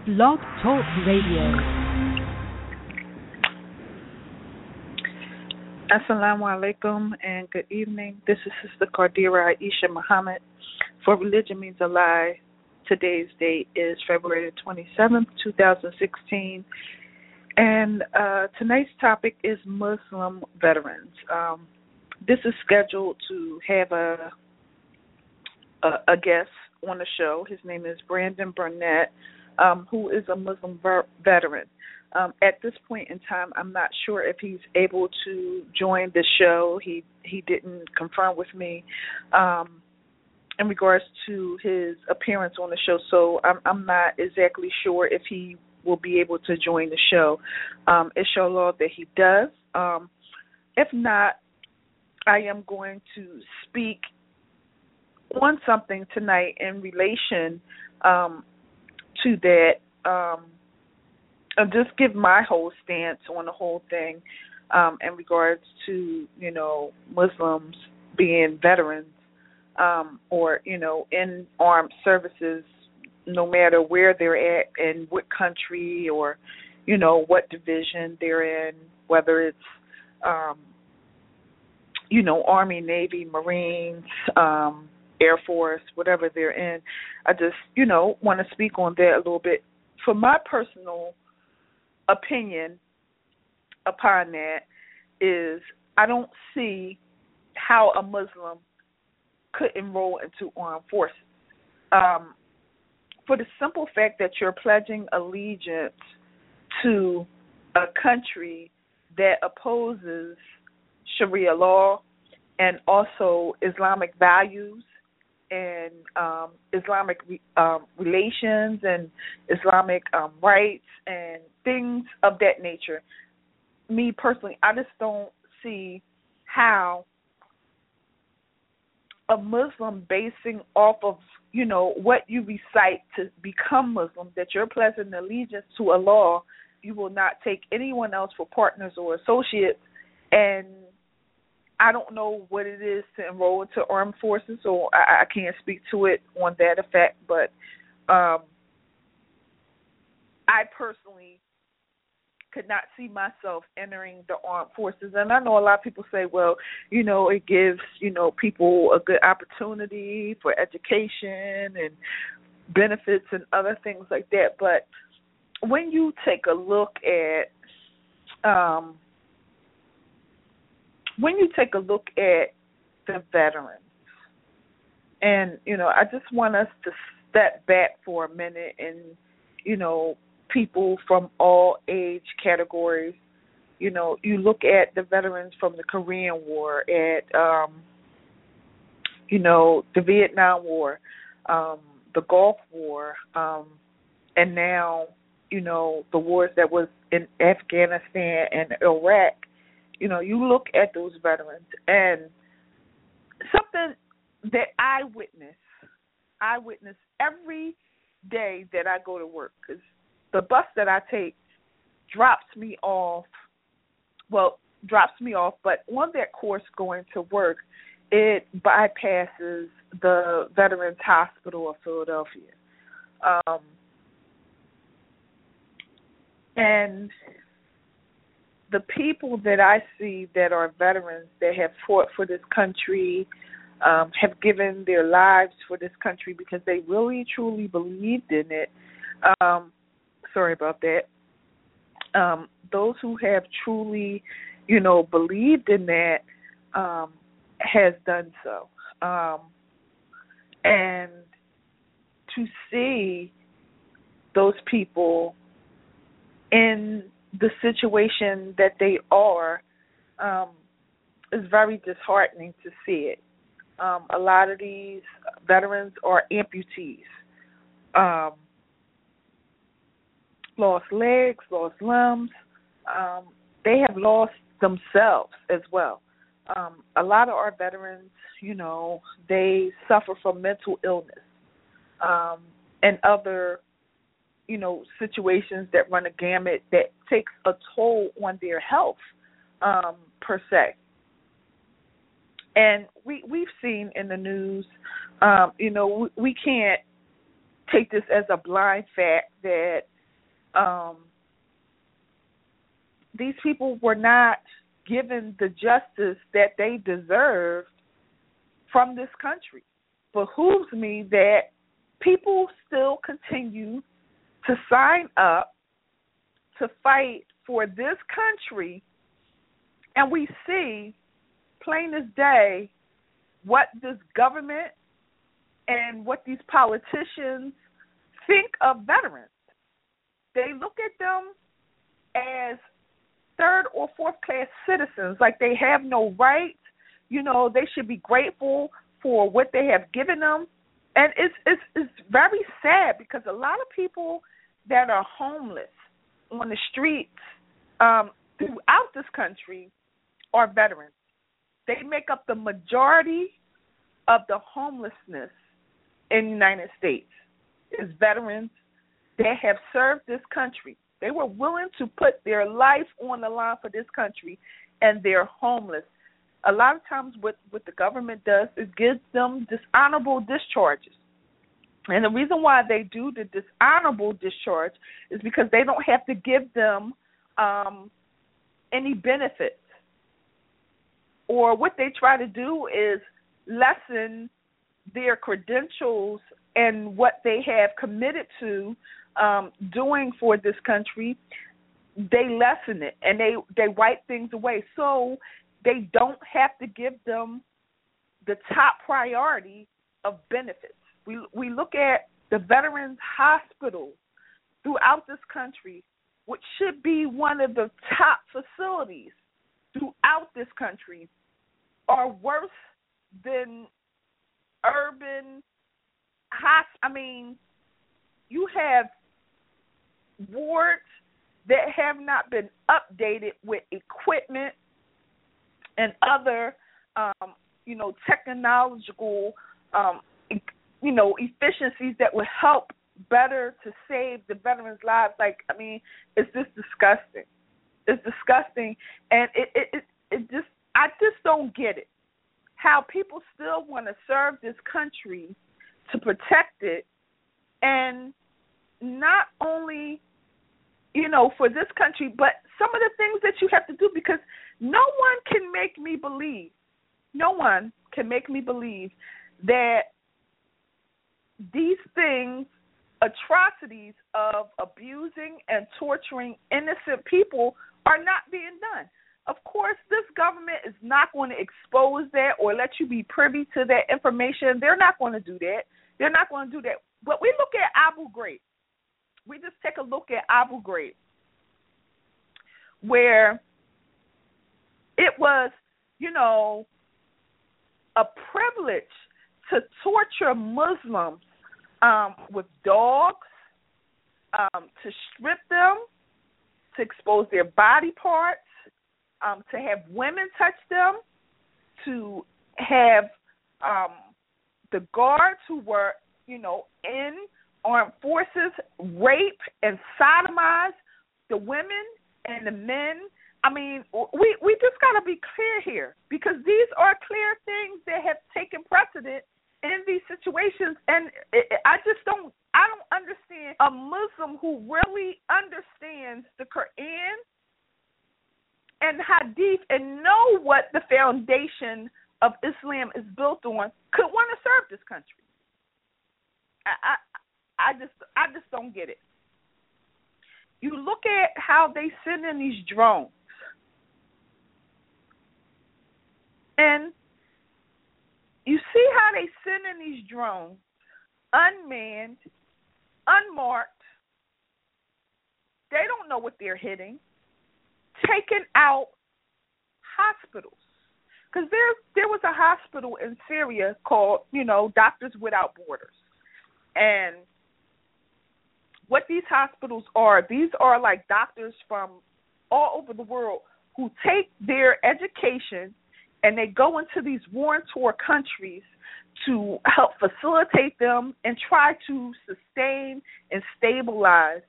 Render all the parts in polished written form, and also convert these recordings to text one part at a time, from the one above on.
Blog Talk Radio. Assalamu alaikum and good evening. This is Sister Qadira Aisha Muhammad for Religion Means a Lie. Today's date is February 27th, 2016. And tonight's topic is Muslim veterans. This is scheduled to have a guest on the show. His name is Brandon Burnett, who is a Muslim veteran. At this point in time, I'm not sure if he's able to join the show. He didn't confirm with me in regards to his appearance on the show, so I'm not exactly sure if he will be able to join the show. Inshallah that he does. If not, I am going to speak on something tonight in relation to that. I'll just give my whole stance on the whole thing in regards to, Muslims being veterans or, in armed services, no matter where they're at and what country or, what division they're in, whether it's, Army, Navy, Marines, Air Force, whatever they're in. I just, want to speak on that a little bit. For my personal opinion upon that is I don't see how a Muslim could enroll into armed forces. For the simple fact that you're pledging allegiance to a country that opposes Sharia law and also Islamic values and Islamic relations and Islamic rights and things of that nature. Me personally, I just don't see how a Muslim basing off of, what you recite to become Muslim, that you're pledging allegiance to Allah, you will not take anyone else for partners or associates, and I don't know what it is to enroll into armed forces, so I can't speak to it on that effect, but I personally could not see myself entering the armed forces. And I know a lot of people say, well, it gives, people a good opportunity for education and benefits and other things like that. But when you take a look at the veterans, and, I just want us to step back for a minute and, people from all age categories. You look at the veterans from the Korean War, at, the Vietnam War, the Gulf War, and now, the wars that was in Afghanistan and Iraq. You look at those veterans, and something that I witness every day that I go to work, because the bus that I take drops me off, but on that course going to work, it bypasses the Veterans Hospital of Philadelphia. And the people that I see that are veterans that have fought for this country, have given their lives for this country because they really, truly believed in it. Sorry about that. Those who have truly, believed in that has done so. And to see those people in the situation that they are is very disheartening to see it. A lot of these veterans are amputees. Lost legs, lost limbs. They have lost themselves as well. A lot of our veterans, they suffer from mental illness and other, situations that run a gamut that takes a toll on their health per se. And we've seen in the news, we can't take this as a blind fact that these people were not given the justice that they deserved from this country. Behooves me that people still continue to sign up to fight for this country, and we see plain as day what this government and what these politicians think of veterans. They look at them as third or fourth class citizens, like they have no rights. You know, they should be grateful for what they have given them. And it's very sad because a lot of people that are homeless on the streets throughout this country are veterans. They make up the majority of the homelessness in the United States is veterans that have served this country. They were willing to put their life on the line for this country, and they're homeless. A lot of times what the government does is gives them dishonorable discharges. And the reason why they do the dishonorable discharge is because they don't have to give them any benefits. Or what they try to do is lessen their credentials and what they have committed to doing for this country. They lessen it and they wipe things away. So they don't have to give them the top priority of benefits. We look at the Veterans Hospital throughout this country, which should be one of the top facilities throughout this country, are worse than urban hospitals. I mean, you have wards that have not been updated with equipment and other, technological, efficiencies that would help better to save the veterans' lives. It's just disgusting. It's disgusting, and I just don't get it. How people still want to serve this country to protect it, and not only, for this country, but some of the things that you have to do, because no one can make me believe that these things, atrocities of abusing and torturing innocent people, are not being done. Of course, this government is not going to expose that or let you be privy to that information. They're not going to do that. They're not going to do that. But we look at Abu Ghraib. We just take a look at Abu Ghraib, where it was, a privilege to torture Muslims with dogs, to strip them, to expose their body parts, to have women touch them, to have the guards who were, in armed forces rape and sodomize the women and the men. I mean, we just got to be clear here, because these are clear things that have taken precedent in these situations, and I don't understand a Muslim who really understands the Quran and Hadith and know what the foundation of Islam is built on could want to serve this country. I just don't get it. You look at how they send in these drones, and you see how they send in these drones, unmanned, unmarked. They don't know what they're hitting, taking out hospitals. Because there was a hospital in Syria called, Doctors Without Borders. And what these hospitals are, these are like doctors from all over the world who take their education and they go into these war-torn countries to help facilitate them and try to sustain and stabilize,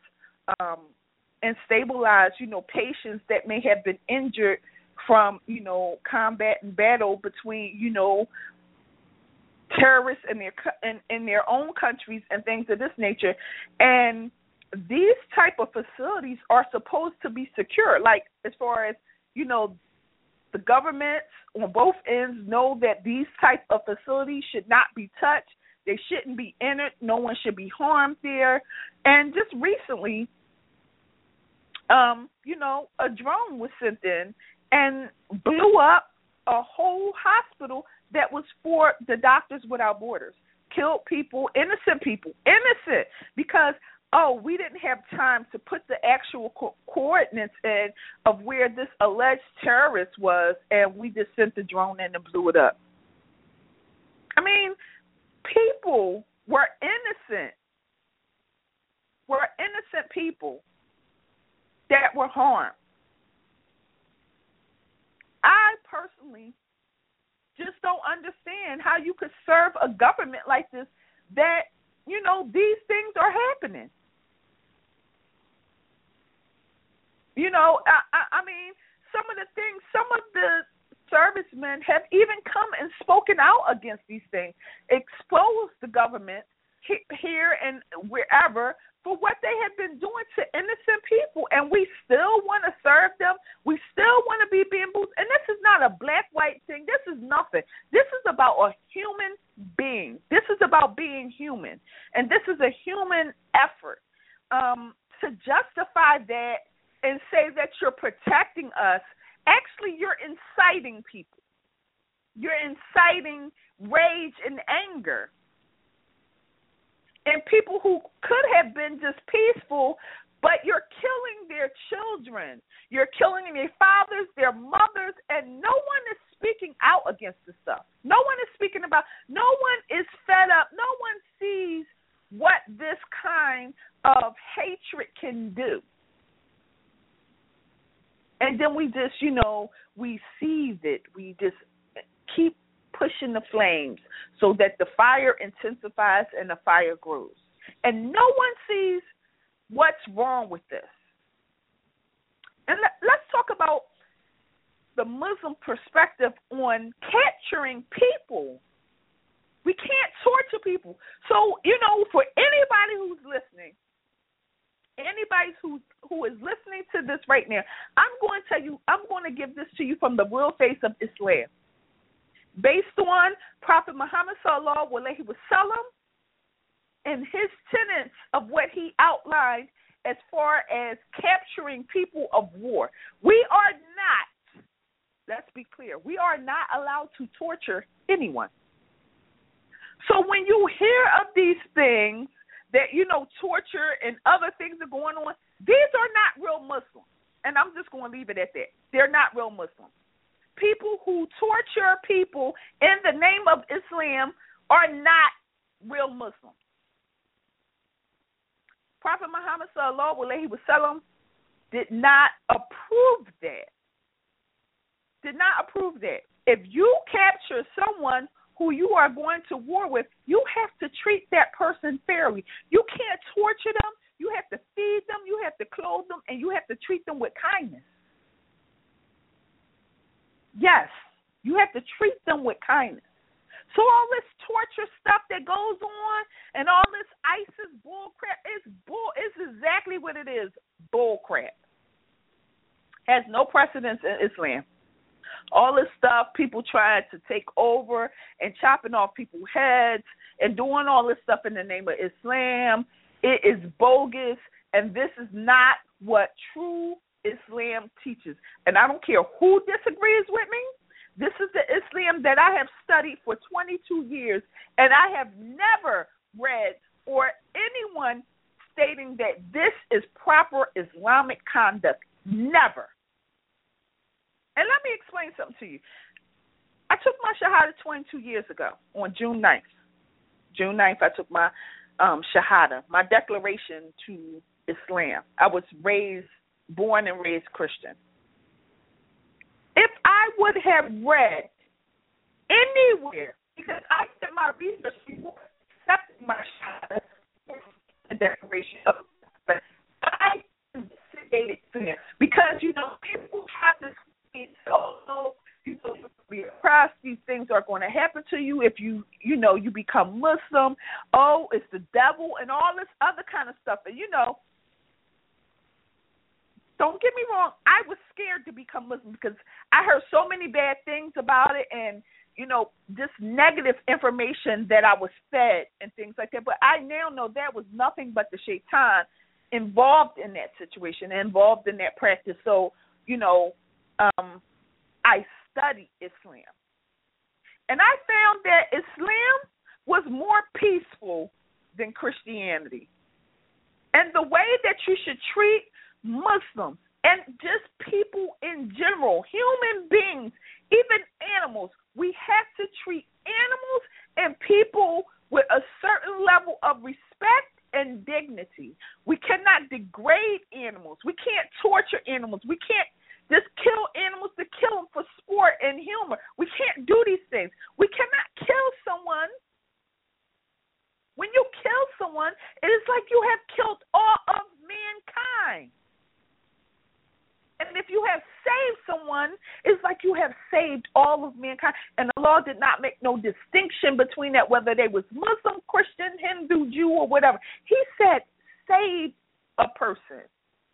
patients that may have been injured from, combat and battle between, terrorists in their own countries and things of this nature. And these type of facilities are supposed to be secure. Like, as far as, you know, the governments on both ends know that these type of facilities should not be touched. They shouldn't be entered. No one should be harmed there. And just recently, you know, a drone was sent in and blew up a whole hospital that was for the Doctors Without Borders. Killed people, innocent, because, we didn't have time to put the actual coordinates in of where this alleged terrorist was, and we just sent the drone in and blew it up. I mean, people were innocent. People that were harmed. I personally just don't understand how you could serve a government like this, that, you know, these things are happening. You know, I mean, some of the servicemen have even come and spoken out against these things, exposed the government here and wherever for what they have been doing to innocent people, and we still want to serve them. We still want to be bamboozled. And this is not a black-white thing. This is nothing. This is about a human being. This is about being human, and this is a human effort. To justify that and say that you're protecting us, actually you're inciting people. You're inciting rage and anger. And people who could have been just peaceful, but you're killing their children. You're killing their fathers, their mothers, and no one is speaking out against this stuff. No one is speaking about, no one is fed up. No one sees what this kind of hatred can do. And then we just, you know, we seethe it. We just keep pushing the flames so that the fire intensifies and the fire grows. And no one sees what's wrong with this. And let's talk about the Muslim perspective on capturing people. We can't torture people. So, you know, for anybody who's listening, anybody who is listening to this right now, I'm going to give this to you from the real face of Islam. Based on Prophet Muhammad sallallahu alaihi wasallam and his tenets of what he outlined as far as capturing people of war. We are not, let's be clear, we are not allowed to torture anyone. So when you hear of these things that, you know, torture and other things are going on, these are not real Muslims. And I'm just going to leave it at that. They're not real Muslims. People who torture people in the name of Islam are not real Muslims. Prophet Muhammad sallallahu alaihi wasallam did not approve that. Did not approve that. If you capture someone who you are going to war with, you have to treat that person fairly. You can't torture them. You have to feed them. You have to clothe them, and you have to treat them with kindness. Yes, you have to treat them with kindness. So all this torture stuff that goes on and all this ISIS bull crap is exactly what it is, bull crap. Has no precedence in Islam. All this stuff, people trying to take over and chopping off people's heads and doing all this stuff in the name of Islam, it is bogus, and this is not what true Islam teaches. And I don't care who disagrees with me. This is the Islam that I have studied for 22 years, and I have never read or anyone stating that this is proper Islamic conduct. Never. And let me explain something to you. I took my Shahada 22 years ago on June 9th. June 9th, I took my Shahada, my declaration to Islam. I was born and raised Christian. If I would have read anywhere, because I did my research before accepting my Shahada, the declaration of but I investigated there because, you know, people have this, you know, be oppressed, these things are going to happen to you if you become Muslim. Oh, it's the devil and all this other kind of stuff. And, don't get me wrong, I was scared to become Muslim because I heard so many bad things about it and, just negative information that I was fed and things like that. But I now know that was nothing but the shaitan involved in that situation, involved in that practice. So, I studied Islam. And I found that Islam was more peaceful than Christianity. And the way that you should treat Muslims and just people in general, human beings, even animals, we have to treat animals and people with a certain level of respect and dignity. We cannot degrade animals. We can't torture animals. We can't just kill animals to kill them for sport and humor. We can't do these things. We cannot kill someone. When you kill someone, it is like you have killed all of mankind. And if you have saved someone, it's like you have saved all of mankind. And the law did not make no distinction between that, whether they was Muslim, Christian, Hindu, Jew, or whatever. He said save a person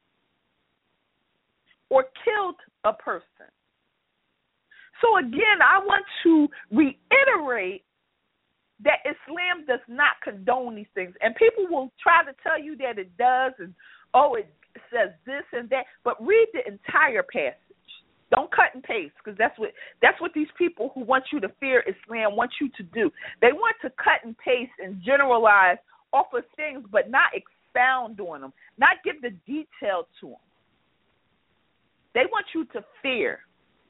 or killed a person. So again, I want to reiterate that Islam does not condone these things. And people will try to tell you that it does, and, it says this and that, but read the entire passage. Don't cut and paste, because that's what these people who want you to fear Islam want you to do. They want to cut and paste and generalize off of things, but not expound on them, not give the detail to them. They want you to fear.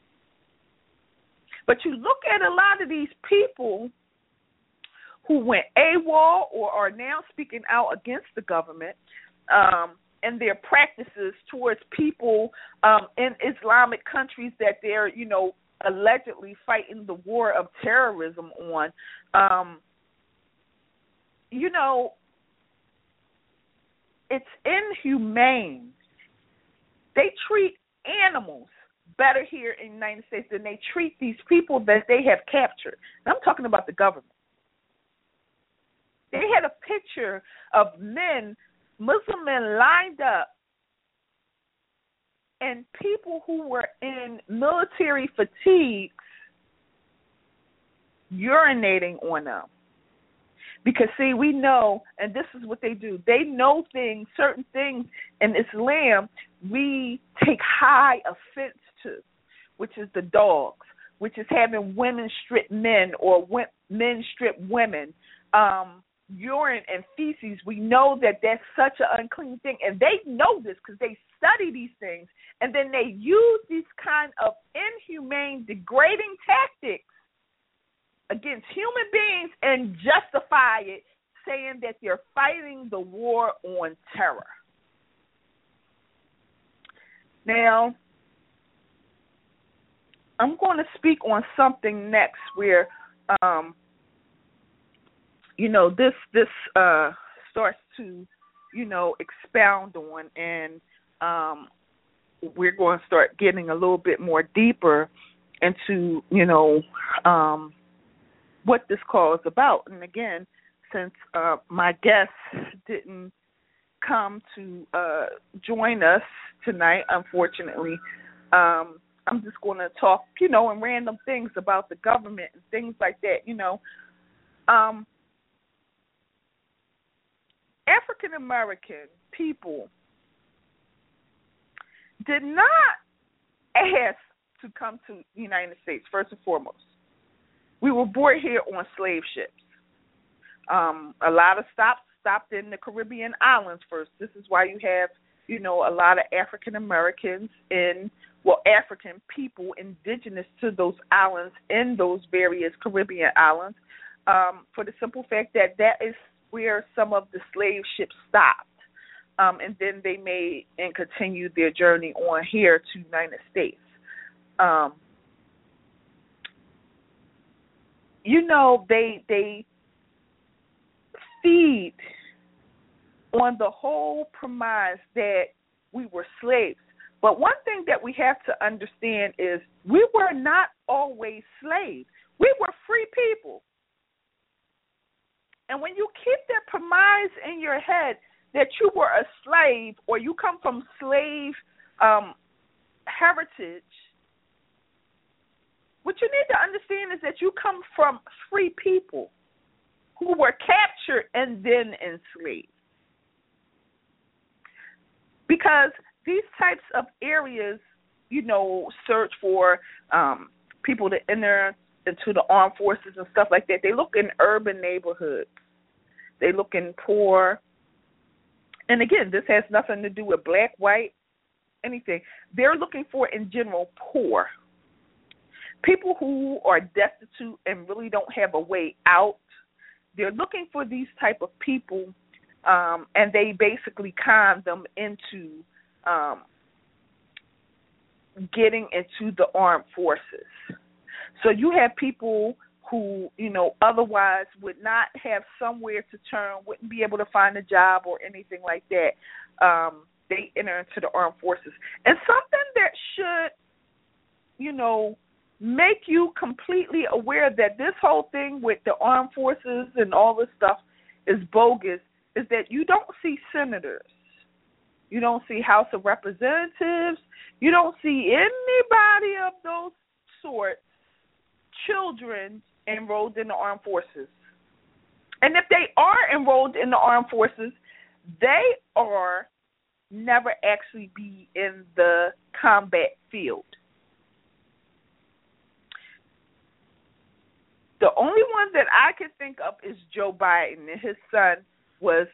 But you look at a lot of these people who went AWOL or are now speaking out against the government, and their practices towards people in Islamic countries that they're, allegedly fighting the war of terrorism on. It's inhumane. They treat animals better here in the United States than they treat these people that they have captured. And I'm talking about the government. They had a picture of men, Muslim men, lined up, and people who were in military fatigues urinating on them. Because, see, we know, and this is what they do, they know things, certain things in Islam we take high offense to, which is the dogs, which is having women strip men or men strip women. Urine and feces, we know that that's such an unclean thing, and they know this because they study these things, and then they use these kind of inhumane, degrading tactics against human beings and justify it, saying that they're fighting the war on terror. Now, I'm going to speak on something next where this starts to, expound on, and we're going to start getting a little bit more deeper into, what this call is about. And again, since my guest didn't come to join us tonight, unfortunately, I'm just going to talk, and random things about the government and things like that, African American people did not ask to come to the United States, first and foremost. We were born here on slave ships. A lot of stopped in the Caribbean islands first. This is why you have, a lot of African Americans African people indigenous to those islands in those various Caribbean islands, for the simple fact that is where some of the slave ships stopped. And then they made and continued their journey on here to the United States. They feed on the whole premise that we were slaves. But one thing that we have to understand is we were not always slaves. We were free people. And when you keep that premise in your head that you were a slave or you come from slave heritage, what you need to understand is that you come from free people who were captured and then enslaved. Because these types of areas, search for people to enter into the armed forces and stuff like that. They look in urban neighborhoods. They look in poor. And again, this has nothing to do with black, white, anything. They're looking for, in general, poor. People who are destitute and really don't have a way out. They're looking for these type of people, and they basically con them into getting into the armed forces. So you have people who, otherwise would not have somewhere to turn, wouldn't be able to find a job or anything like that. They enter into the armed forces. And something that should, make you completely aware that this whole thing with the armed forces and all this stuff is bogus is that you don't see senators. You don't see House of Representatives. You don't see anybody of those sorts, children enrolled in the armed forces. And if they are enrolled in the armed forces, they are never actually be in the combat field. The only one that I can think of is Joe Biden, and his son was,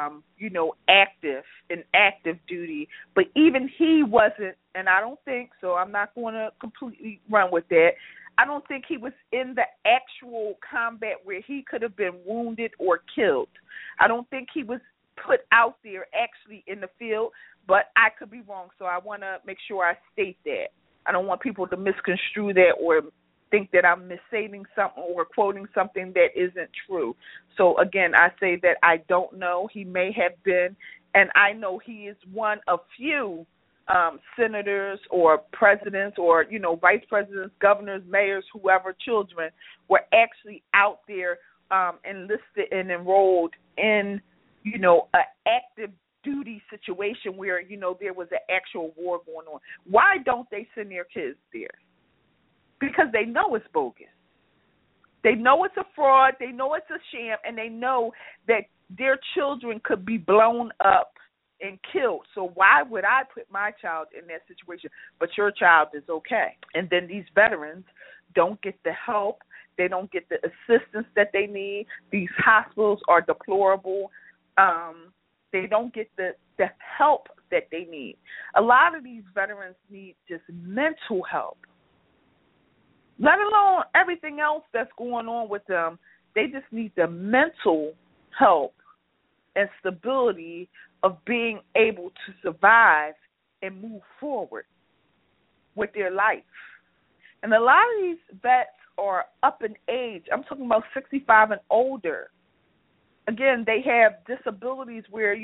active duty. But even he wasn't, and I don't think so. I'm not going to completely run with that. I don't think he was in the actual combat where he could have been wounded or killed. I don't think he was put out there actually in the field, but I could be wrong. So I want to make sure I state that. I don't want people to misconstrue that or think that I'm misstating something or quoting something that isn't true. So, again, I say that I don't know. He may have been, and I know he is one of few senators or presidents or, vice presidents, governors, mayors, whoever, children were actually out there enlisted and enrolled in, an active duty situation where, there was an actual war going on. Why don't they send their kids there? Because they know it's bogus. They know it's a fraud. They know it's a sham, and they know that their children could be blown up and killed. So why would I put my child in that situation? But your child is okay. And then these veterans don't get the help. They don't get the assistance that they need. These hospitals are deplorable. They don't get the help that they need. A lot of these veterans need just mental help. Let alone everything else that's going on with them. They just need the mental help and stability of being able to survive and move forward with their life. And a lot of these vets are up in age. I'm talking about 65 and older. Again, they have disabilities where,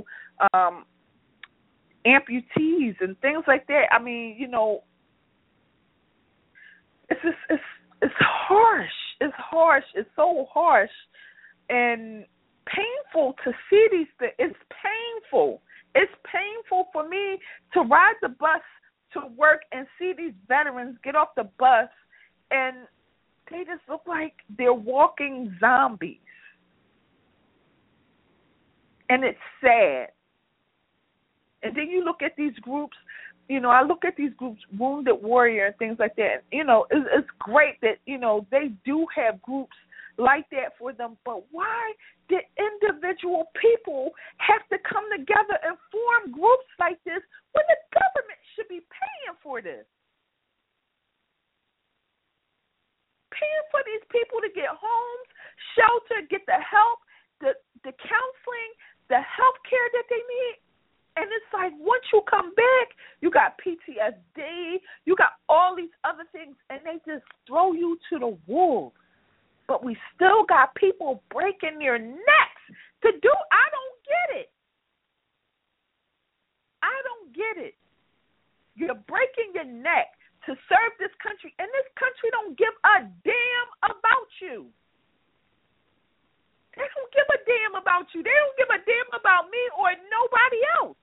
amputees and things like that. I mean, it's just, it's harsh. It's harsh. It's so harsh and painful to see these things. It's painful. It's painful for me to ride the bus to work and see these veterans get off the bus and they just look like they're walking zombies. And it's sad. And then you look at these groups, I look at these groups, Wounded Warrior and things like that. It's great that, they do have groups like that for them. But why did individual people have to come together and form groups like this when the government should be paying for this? Paying for these people to get homes, shelter, get the help, the counseling, the health care that they need. And it's like once you come back, you got PTSD, you got all these other things, and they just throw you to the wolves. But we still got people breaking their necks to do. I don't get it. I don't get it. You're breaking your neck to serve this country, and this country don't give a damn about you. They don't give a damn about you. They don't give a damn about me or nobody else.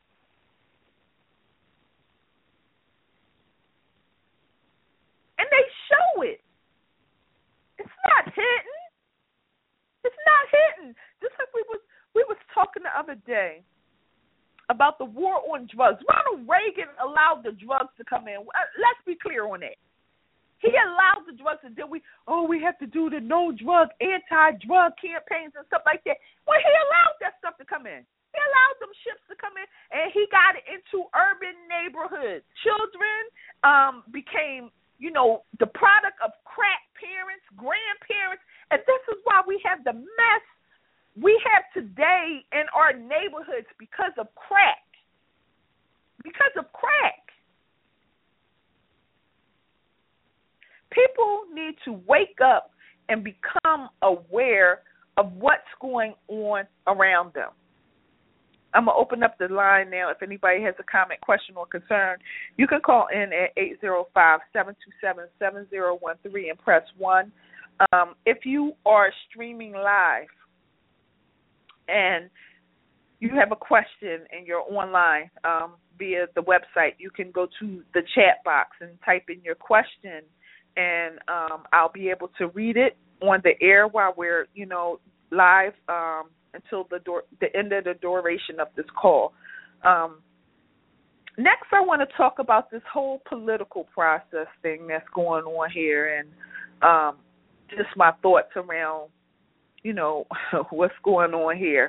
And they show it. It's not hidden. It's not hidden. Just like we was talking the other day about the war on drugs. Ronald Reagan allowed the drugs to come in. Let's be clear on that. He allowed the drugs, and then we have to do the no drug, anti-drug campaigns and stuff like that. Well, he allowed that stuff to come in. He allowed them ships to come in, and he got it into urban neighborhoods. Children became, the product of crack parents, grandparents, and this is why we have the mess we have today in our neighborhoods because of crack. Because of crack. People need to wake up and become aware of what's going on around them. I'm going to open up the line now. If anybody has a comment, question, or concern, you can call in at 805-727-7013 and press 1. If you are streaming live and you have a question and you're online via the website, you can go to the chat box and type in your question, and I'll be able to read it on the air while we're, live until the end of the duration of this call. Next, I want to talk about this whole political process thing that's going on here, and just my thoughts around, what's going on here.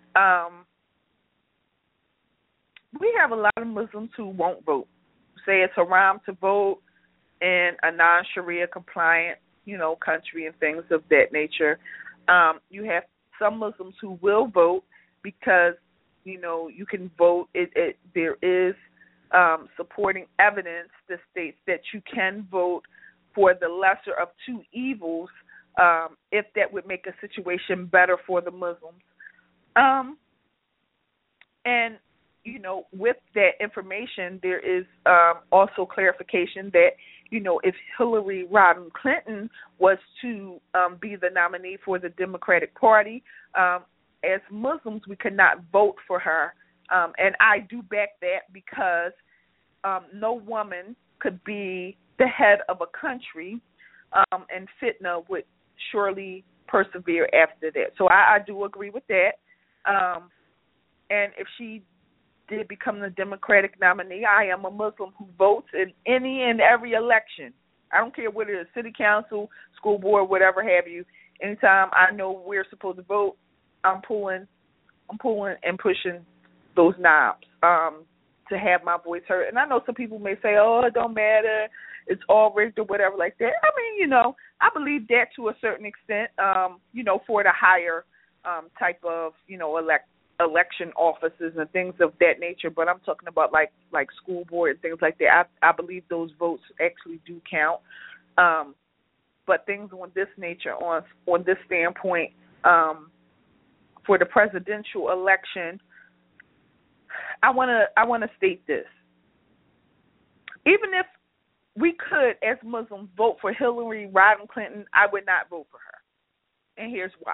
We have a lot of Muslims who won't vote. Say it's haram to vote in a non-Sharia compliant, country and things of that nature. You have some Muslims who will vote because, you can vote. There is supporting evidence that states that you can vote for the lesser of two evils if that would make a situation better for the Muslims. And, with that information, there is also clarification that, if Hillary Rodham Clinton was to be the nominee for the Democratic Party, as Muslims, we could not vote for her. And I do back that because no woman could be the head of a country, and fitna would surely persevere after that. So I do agree with that. And if she did become the Democratic nominee, I am a Muslim who votes in any and every election. I don't care whether it's city council, school board, whatever have you. Anytime I know we're supposed to vote, I'm pulling and pushing those knobs to have my voice heard. And I know some people may say, oh, it don't matter, it's all rigged or whatever like that. I mean, I believe that to a certain extent, for the higher type of, election offices and things of that nature. But I'm talking about like school board and things like that. I believe those votes actually do count. But things on this nature, on this standpoint, for the presidential election, I want to state this. Even if we could, as Muslims, vote for Hillary Rodham Clinton, I would not vote for her. And here's why.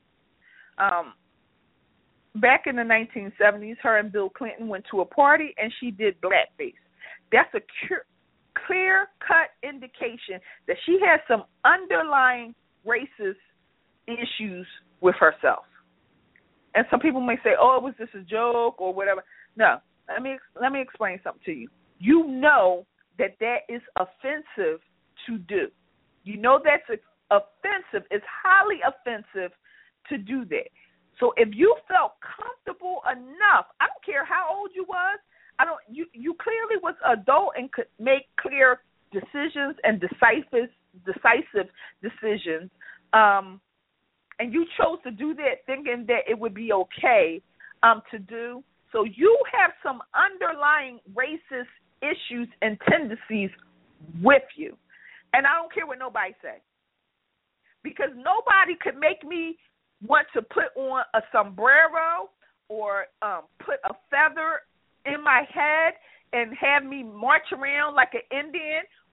Back in the 1970s, her and Bill Clinton went to a party and she did blackface. That's a clear-cut indication that she has some underlying racist issues with herself. And some people may say, oh, was this a joke or whatever. No, let me explain something to you. You know that is offensive to do. You know that's offensive. It's highly offensive to do that. So if you felt comfortable enough, I don't care how old you was, you clearly was adult and could make clear decisions and decisive decisions, and you chose to do that thinking that it would be okay to do. So you have some underlying racist issues and tendencies with you. And I don't care what nobody says. Because nobody could make me want to put on a sombrero or put a feather in my head and have me march around like an Indian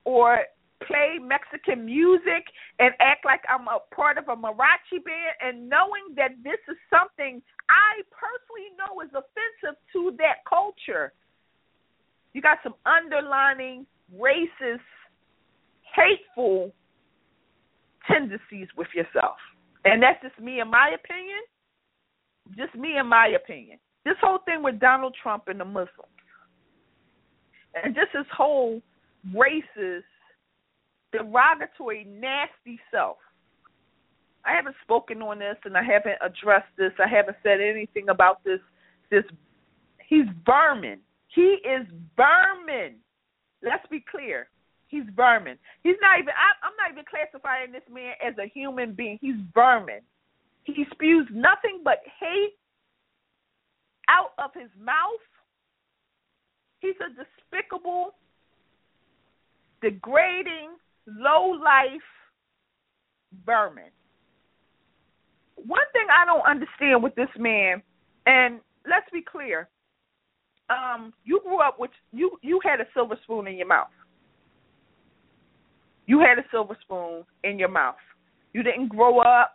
or play Mexican music and act like I'm a part of a mariachi band, and knowing that this is something I personally know is offensive to that culture. You got some underlining racist, hateful tendencies with yourself. And that's just me and my opinion. Just me and my opinion. This whole thing with Donald Trump and the Muslims, and just his whole racist, derogatory, nasty self. I haven't spoken on this, and I haven't addressed this. I haven't said anything about this. He's vermin. He is vermin. Let's be clear. He's vermin. He's not even. I'm not even classifying this man as a human being. He's vermin. He spews nothing but hate out of his mouth. He's a despicable, degrading, low-life vermin. One thing I don't understand with this man, and let's be clear, you grew up with, you had a silver spoon in your mouth. You had a silver spoon in your mouth. You didn't grow up,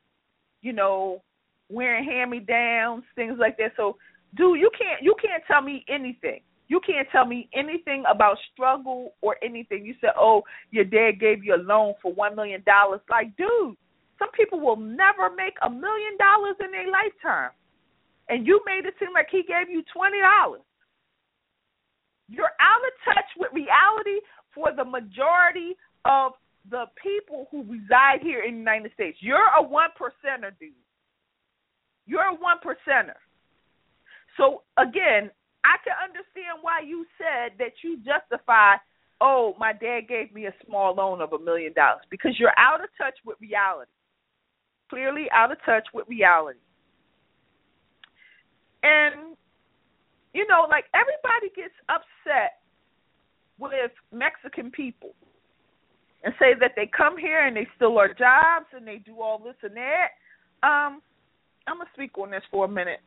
wearing hand-me-downs, things like that. So, dude, you can't tell me anything. You can't tell me anything about struggle or anything. You said, oh, your dad gave you a loan for $1 million. Like, dude, some people will never make $1 million in their lifetime. And you made it seem like he gave you $20. You're out of touch with reality for the majority of the people who reside here in the United States. You're a 1%er, dude. You're a 1%er. So, again, I can understand why you said that you justify, oh, my dad gave me a small loan of $1 million, because you're out of touch with reality. Clearly out of touch with reality. And, like everybody gets upset with Mexican people and say that they come here and they steal our jobs and they do all this and that. I'm going to speak on this for a minute.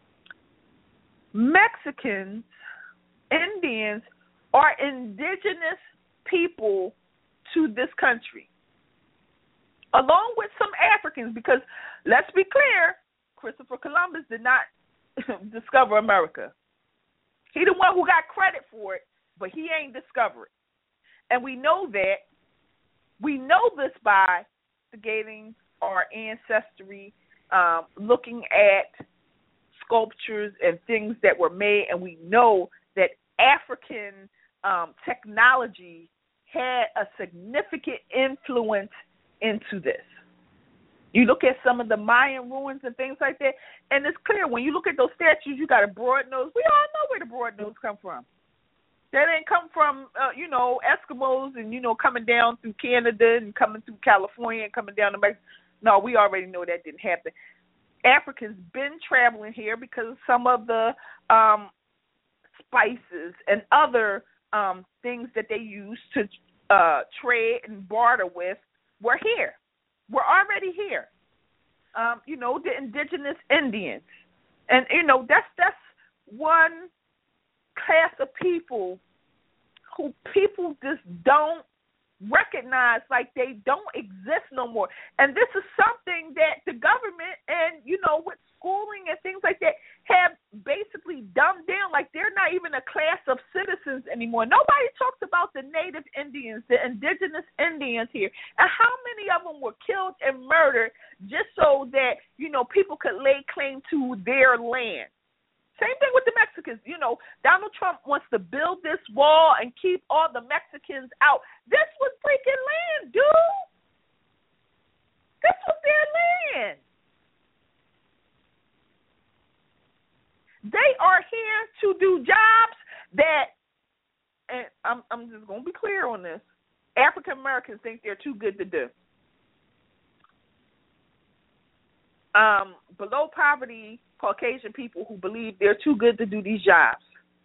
Mexicans, Indians, are indigenous people to this country, along with some Africans, because let's be clear, Christopher Columbus did not discover America. He the one who got credit for it, but he ain't discover it. And we know that. We know this by investigating our ancestry, looking at sculptures and things that were made, and we know that African technology had a significant influence into this. You look at some of the Mayan ruins and things like that, and it's clear when you look at those statues, you got a broad nose. We all know where the broad nose come from. That didn't come from, Eskimos and, coming down through Canada and coming through California and coming down to Mexico. No, we already know that didn't happen. Africans been traveling here because of some of the spices and other things that they used to trade and barter with were here. We're already here. The indigenous Indians. And, that's one class of people who people just don't recognize, like they don't exist no more. And this is something that the government and, with schooling and things like that have basically dumbed down. Like they're not even a class of citizens anymore. Nobody talks about the native Indians, the indigenous Indians here, and how many of them were killed and murdered just so that, people could lay claim to their land. Same thing with the Mexicans. Donald Trump wants to build this wall and keep all the Mexicans out. This was freaking land, dude. This was their land. They are here to do jobs that, and I'm just going to be clear on this, African Americans think they're too good to do. Below poverty Caucasian people who believe they're too good to do these jobs.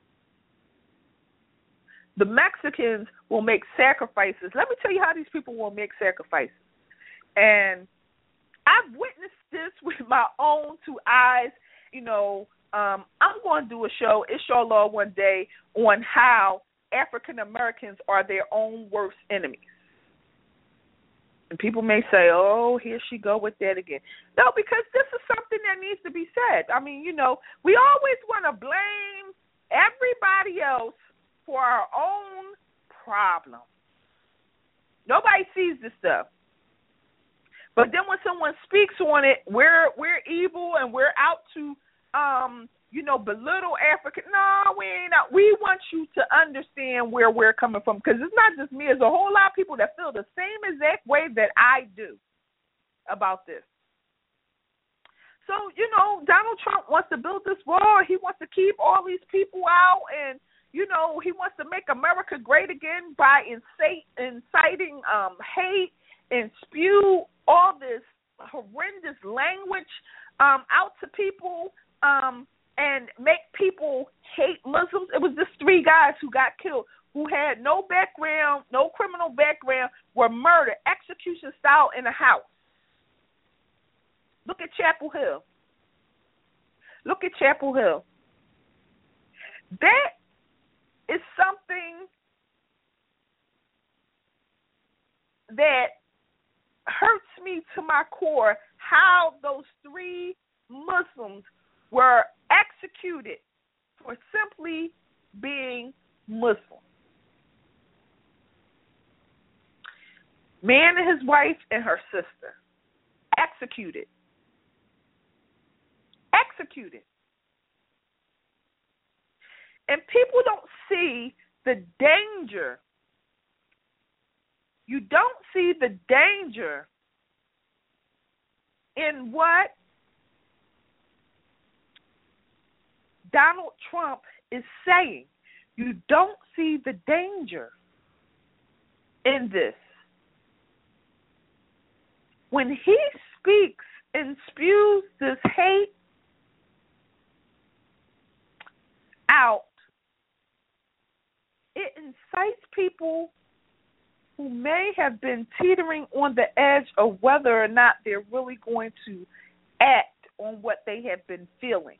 The Mexicans will make sacrifices. Let me tell you how these people will make sacrifices. And I've witnessed this with my own two eyes. I'm going to do a show, inshallah, one day on how African Americans are their own worst enemies. And people may say, oh, here she go with that again. No, because this is something that needs to be said. I mean, we always want to blame everybody else for our own problem. Nobody sees this stuff. But then when someone speaks on it, we're evil and we're out to, belittle African. No, we ain't out. We want you to understand where we're coming from, because it's not just me. There's a whole lot of people that feel the same exact way that I do about this. So, Donald Trump wants to build this wall. He wants to keep all these people out, and, he wants to make America great again by inciting hate and spew all this horrendous language out to people and make people hate Muslims. It was just 3 guys who got killed who had no background, no criminal background, were murdered, execution style in a house. Look at Chapel Hill. Look at Chapel Hill. That is something that hurts me to my core, how those 3 Muslims were executed for simply being Muslim. Man and his wife and her sister. Executed. Executed. And people don't see the danger. You don't see the danger in what Donald Trump is saying. You don't see the danger in this. When he speaks and spews this hate out, it incites people who may have been teetering on the edge of whether or not they're really going to act on what they have been feeling.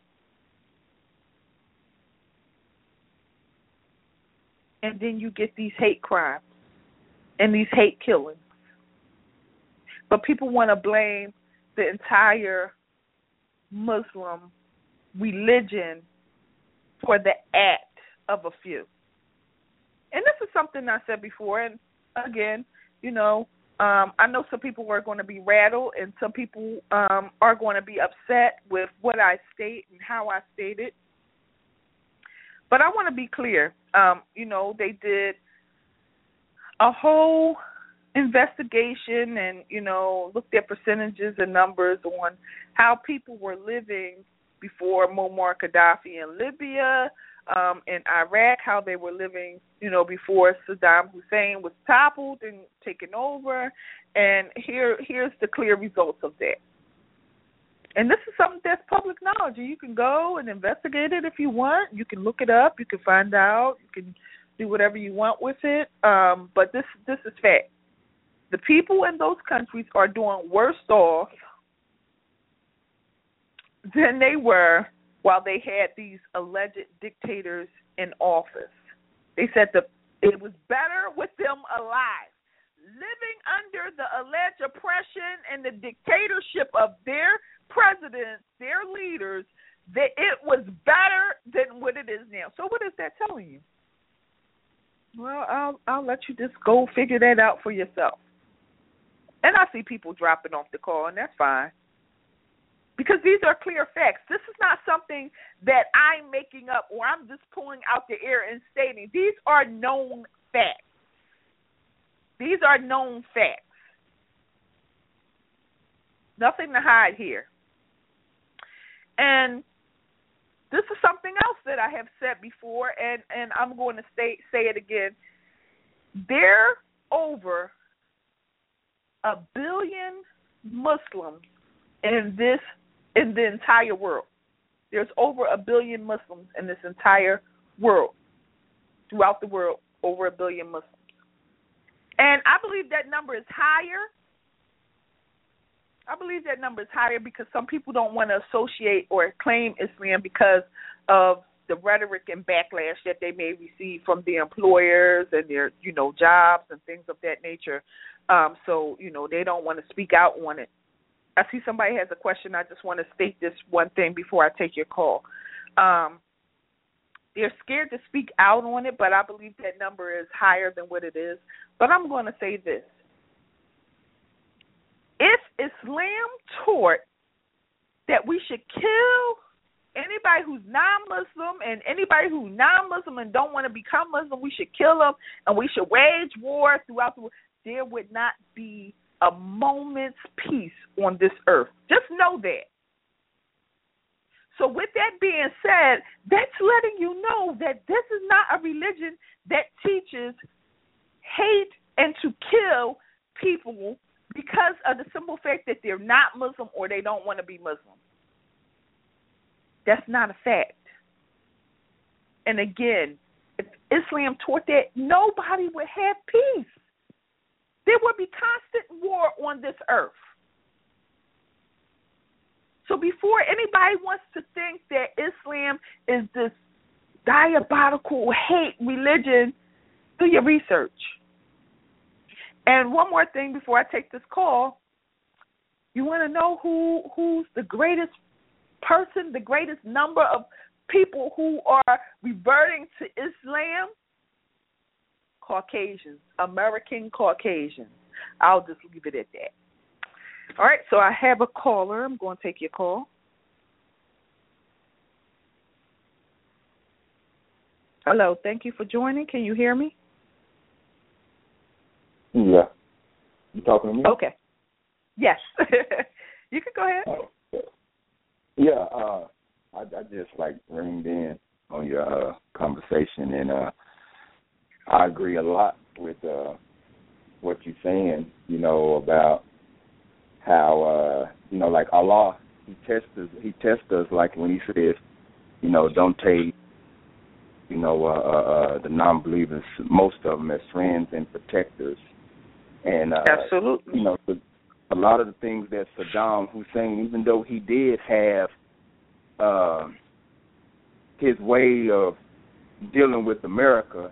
And then you get these hate crimes and these hate killings. But people want to blame the entire Muslim religion for the act of a few. And this is something I said before, and again, I know some people are going to be rattled and some people are going to be upset with what I state and how I state it. But I want to be clear. They did a whole investigation and, looked at percentages and numbers on how people were living before Muammar Gaddafi in Libya, in Iraq, how they were living, before Saddam Hussein was toppled and taken over. And here's the clear results of that. And this is something that's public knowledge. You can go and investigate it if you want. You can look it up. You can find out. You can do whatever you want with it. But this is fact. The people in those countries are doing worse off than they were while they had these alleged dictators in office. They said that it was better with them alive. Living under the alleged oppression and the dictatorship of their presidents, their leaders, that it was better than what it is now. So what is that telling you? Well, I'll let you just go figure that out for yourself. And I see people dropping off the call, and that's fine. Because these are clear facts. This is not something that I'm making up or I'm just pulling out the air and stating. These are known facts. These are known facts. Nothing to hide here. And this is something else that I have said before, and I'm going to say it again. There are over 1 billion Muslims in the entire world. There's over 1 billion Muslims in this entire world. Throughout the world, over 1 billion Muslims. And I believe that number is higher. I believe that number is higher because some people don't want to associate or claim Islam because of the rhetoric and backlash that they may receive from the employers and their, jobs and things of that nature. So, they don't want to speak out on it. I see somebody has a question. I just want to state this one thing before I take your call. They're scared to speak out on it, but I believe that number is higher than what it is. But I'm going to say this. If Islam taught that we should kill anybody who's non-Muslim and anybody who's non-Muslim and don't want to become Muslim, we should kill them and we should wage war throughout the world, there would not be a moment's peace on this earth. Just know that. So with that being said, that's letting you know that this is not a religion that teaches hate and to kill people because of the simple fact that they're not Muslim or they don't want to be Muslim. That's not a fact. And again, if Islam taught that, nobody would have peace. There would be constant war on this earth. So before anybody wants to think that Islam is this diabolical hate religion, do your research. And one more thing before I take this call, you want to know who's the greatest person, the greatest number of people who are reverting to Islam? Caucasians, American Caucasians. I'll just leave it at that. All right, so I have a caller. I'm going to take your call. Hello, thank you for joining. Can you hear me? Yeah. You talking to me? Okay. Yes. You can go ahead. Yeah, I just ringed in on your conversation, and I agree a lot with what you're saying, about how, Allah, He tests us like when He says, don't take, the non-believers, most of them as friends and protectors. And, absolutely. A lot of the things that Saddam Hussein, even though he did have his way of dealing with America,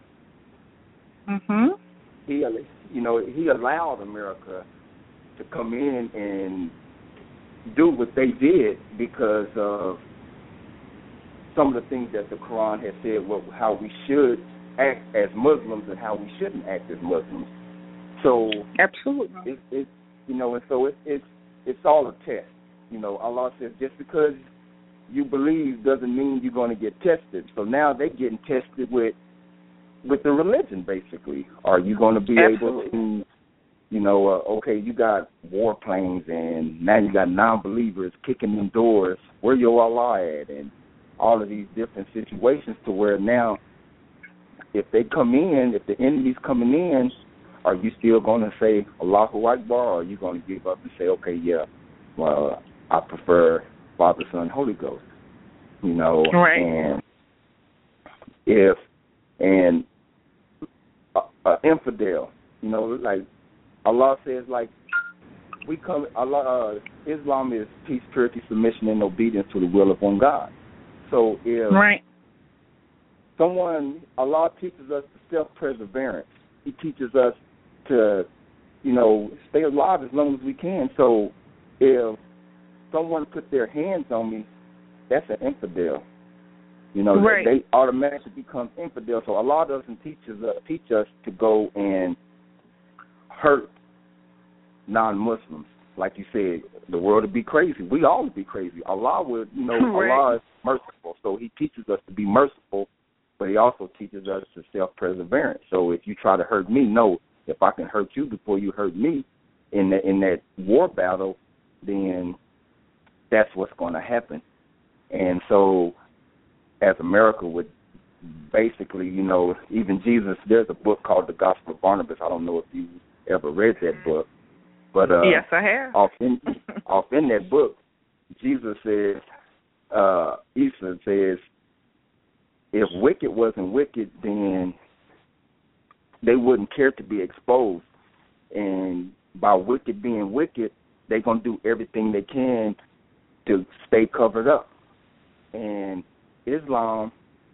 he allowed America to come in and do what they did because of some of the things that the Quran has said, how we should act as Muslims and how we shouldn't act as Muslims. So absolutely, and so it's all a test. Allah says just because you believe doesn't mean you're going to get tested. So now they're getting tested with the religion, basically. Are you going to be able to, okay, you got warplanes and now you got non-believers kicking in doors. Where your Allah at? And all of these different situations to where now if they come in, if the enemy's coming in, are you still going to say Allahu Akbar, or are you going to give up and say, okay, yeah, well, I prefer Father, Son, Holy Ghost, Right. And if an infidel, Allah says, Islam is peace, purity, submission, and obedience to the will of one God. So if Allah teaches us self-perseverance, He teaches us to, stay alive as long as we can. So if someone put their hands on me, that's an infidel. They automatically become infidel. So Allah doesn't teach us to go and hurt non-Muslims. Like you said, the world would be crazy. We all would be crazy. Allah would, Allah is merciful. So He teaches us to be merciful, but He also teaches us to self-perseverance. So if you try to hurt me, no, if I can hurt you before you hurt me in that war battle, then that's what's going to happen. And so as America would basically, even Jesus, there's a book called The Gospel of Barnabas. I don't know if you ever read that book. But yes, I have. Off in that book, Jesus says, Isa says, if wicked wasn't wicked, then they wouldn't care to be exposed. And by wicked being wicked, they're going to do everything they can to stay covered up. And Islam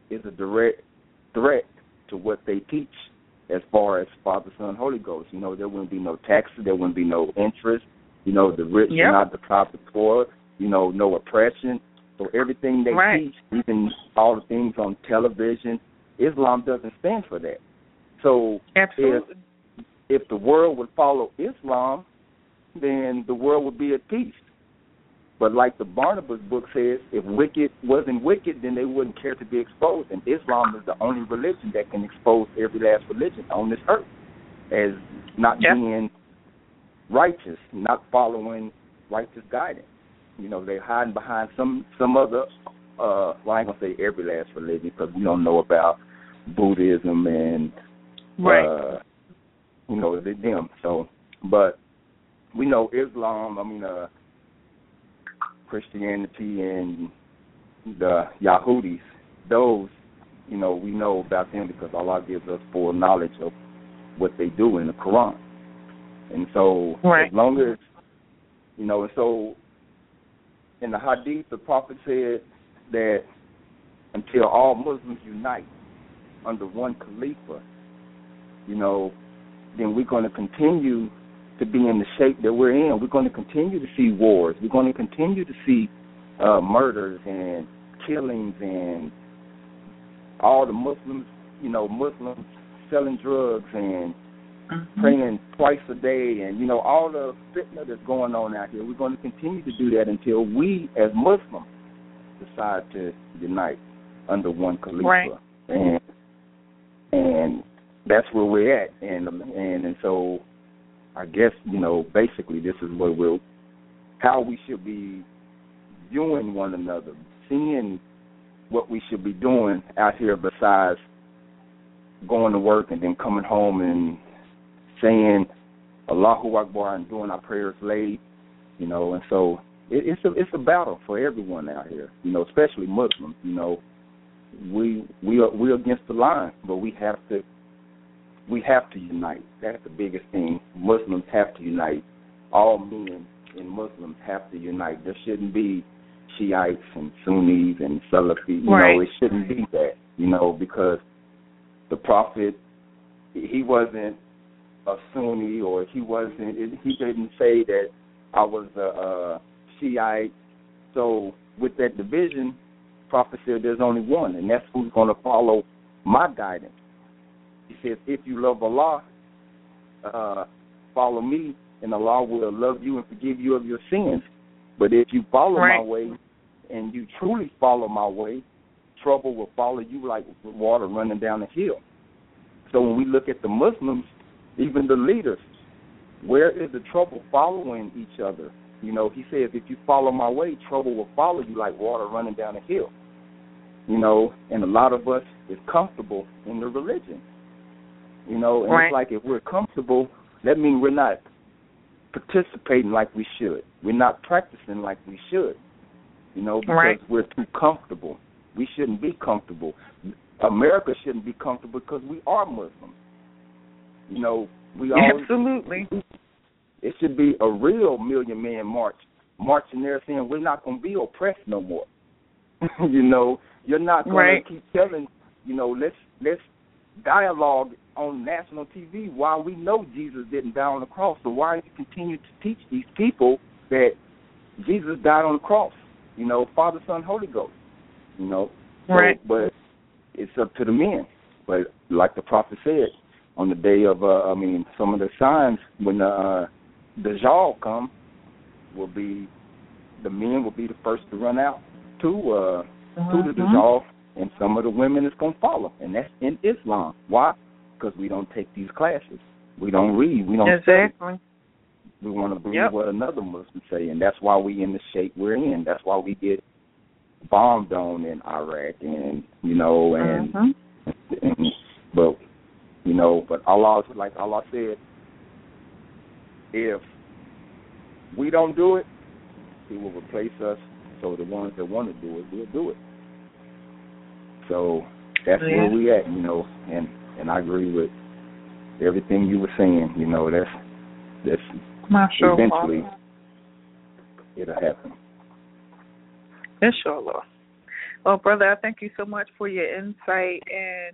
is a direct threat to what they teach as far as Father, Son, Holy Ghost. You know, there wouldn't be no taxes, there wouldn't be no interest. You know, the rich will not deprive the poor. You know, no oppression. So everything they teach, even all the things on television, Islam doesn't stand for that. So if the world would follow Islam, then the world would be at peace. But like the Barnabas book says, if wicked wasn't wicked, then they wouldn't care to be exposed. And Islam is the only religion that can expose every last religion on this earth as not being righteous, not following righteous guidance. You know, they're hiding behind some other, well, I ain't going to say every last religion because we don't know about Buddhism and, you know, them. So, but we know Islam, Christianity and the Yahudis, those, you know, we know about them because Allah gives us full knowledge of what they do in the Quran. And so as long as, you know, and so in the Hadith, the Prophet said that until all Muslims unite under one Khalifa, you know, then we're going to continue to be in the shape that we're in. We're going to continue to see wars. We're going to continue to see murders and killings and all the Muslims, you know, Muslims selling drugs and praying twice a day and, you know, all the fitna that's going on out here. We're going to continue to do that until we as Muslims decide to unite under one Khalifa. And that's where we're at. And so I guess, you know, basically this is what how we should be viewing one another, seeing what we should be doing out here besides going to work and then coming home and saying Allahu Akbar and doing our prayers late, you know. And so it's a battle for everyone out here, you know, especially Muslims. You know, we're against the line, but we have to unite. That's the biggest thing. Muslims have to unite. All men and Muslims have to unite. There shouldn't be Shiites and Sunnis and Salafi. You know, it shouldn't be that, you know, because the Prophet, he wasn't a Sunni or he didn't say that I was a Shiite. So with that division, Prophet said there's only one, and that's who's going to follow my guidance. He says, if you love Allah, follow me, and Allah will love you and forgive you of your sins. But if you follow my way and you truly follow my way, trouble will follow you like water running down a hill. So when we look at the Muslims, even the leaders, where is the trouble following each other? You know, he says, if you follow my way, trouble will follow you like water running down a hill. You know, and a lot of us is comfortable in the religion. You know, and it's like if we're comfortable, that means we're not participating like we should. We're not practicing like we should, you know, because we're too comfortable. We shouldn't be comfortable. America shouldn't be comfortable because we are Muslims. You know, we always... Absolutely. It should be a real Million Man March, marching there saying we're not going to be oppressed no more. You know, you're not going to keep telling, you know, let's dialogue on national TV while we know Jesus didn't die on the cross. So why do you continue to teach these people that Jesus died on the cross? You know, Father, Son, Holy Ghost. You know, but it's up to the men. But like the prophet said, on the day of, some of the signs when the Dajjal come, the men will be the first to run out to the Dajjal, and some of the women is going to follow, and that's in Islam. Why? Because we don't take these classes. We don't read. We don't study. We want to believe what another Muslim say, and that's why we in the shape we're in. That's why we get bombed on in Iraq, and you know, but Allah, like Allah said, if we don't do it, He will replace us. So the ones that want to do it, will do it. So that's where we at, you know, and I agree with everything you were saying. You know, that's eventually it'll happen. Inshallah. Well, brother, I thank you so much for your insight and,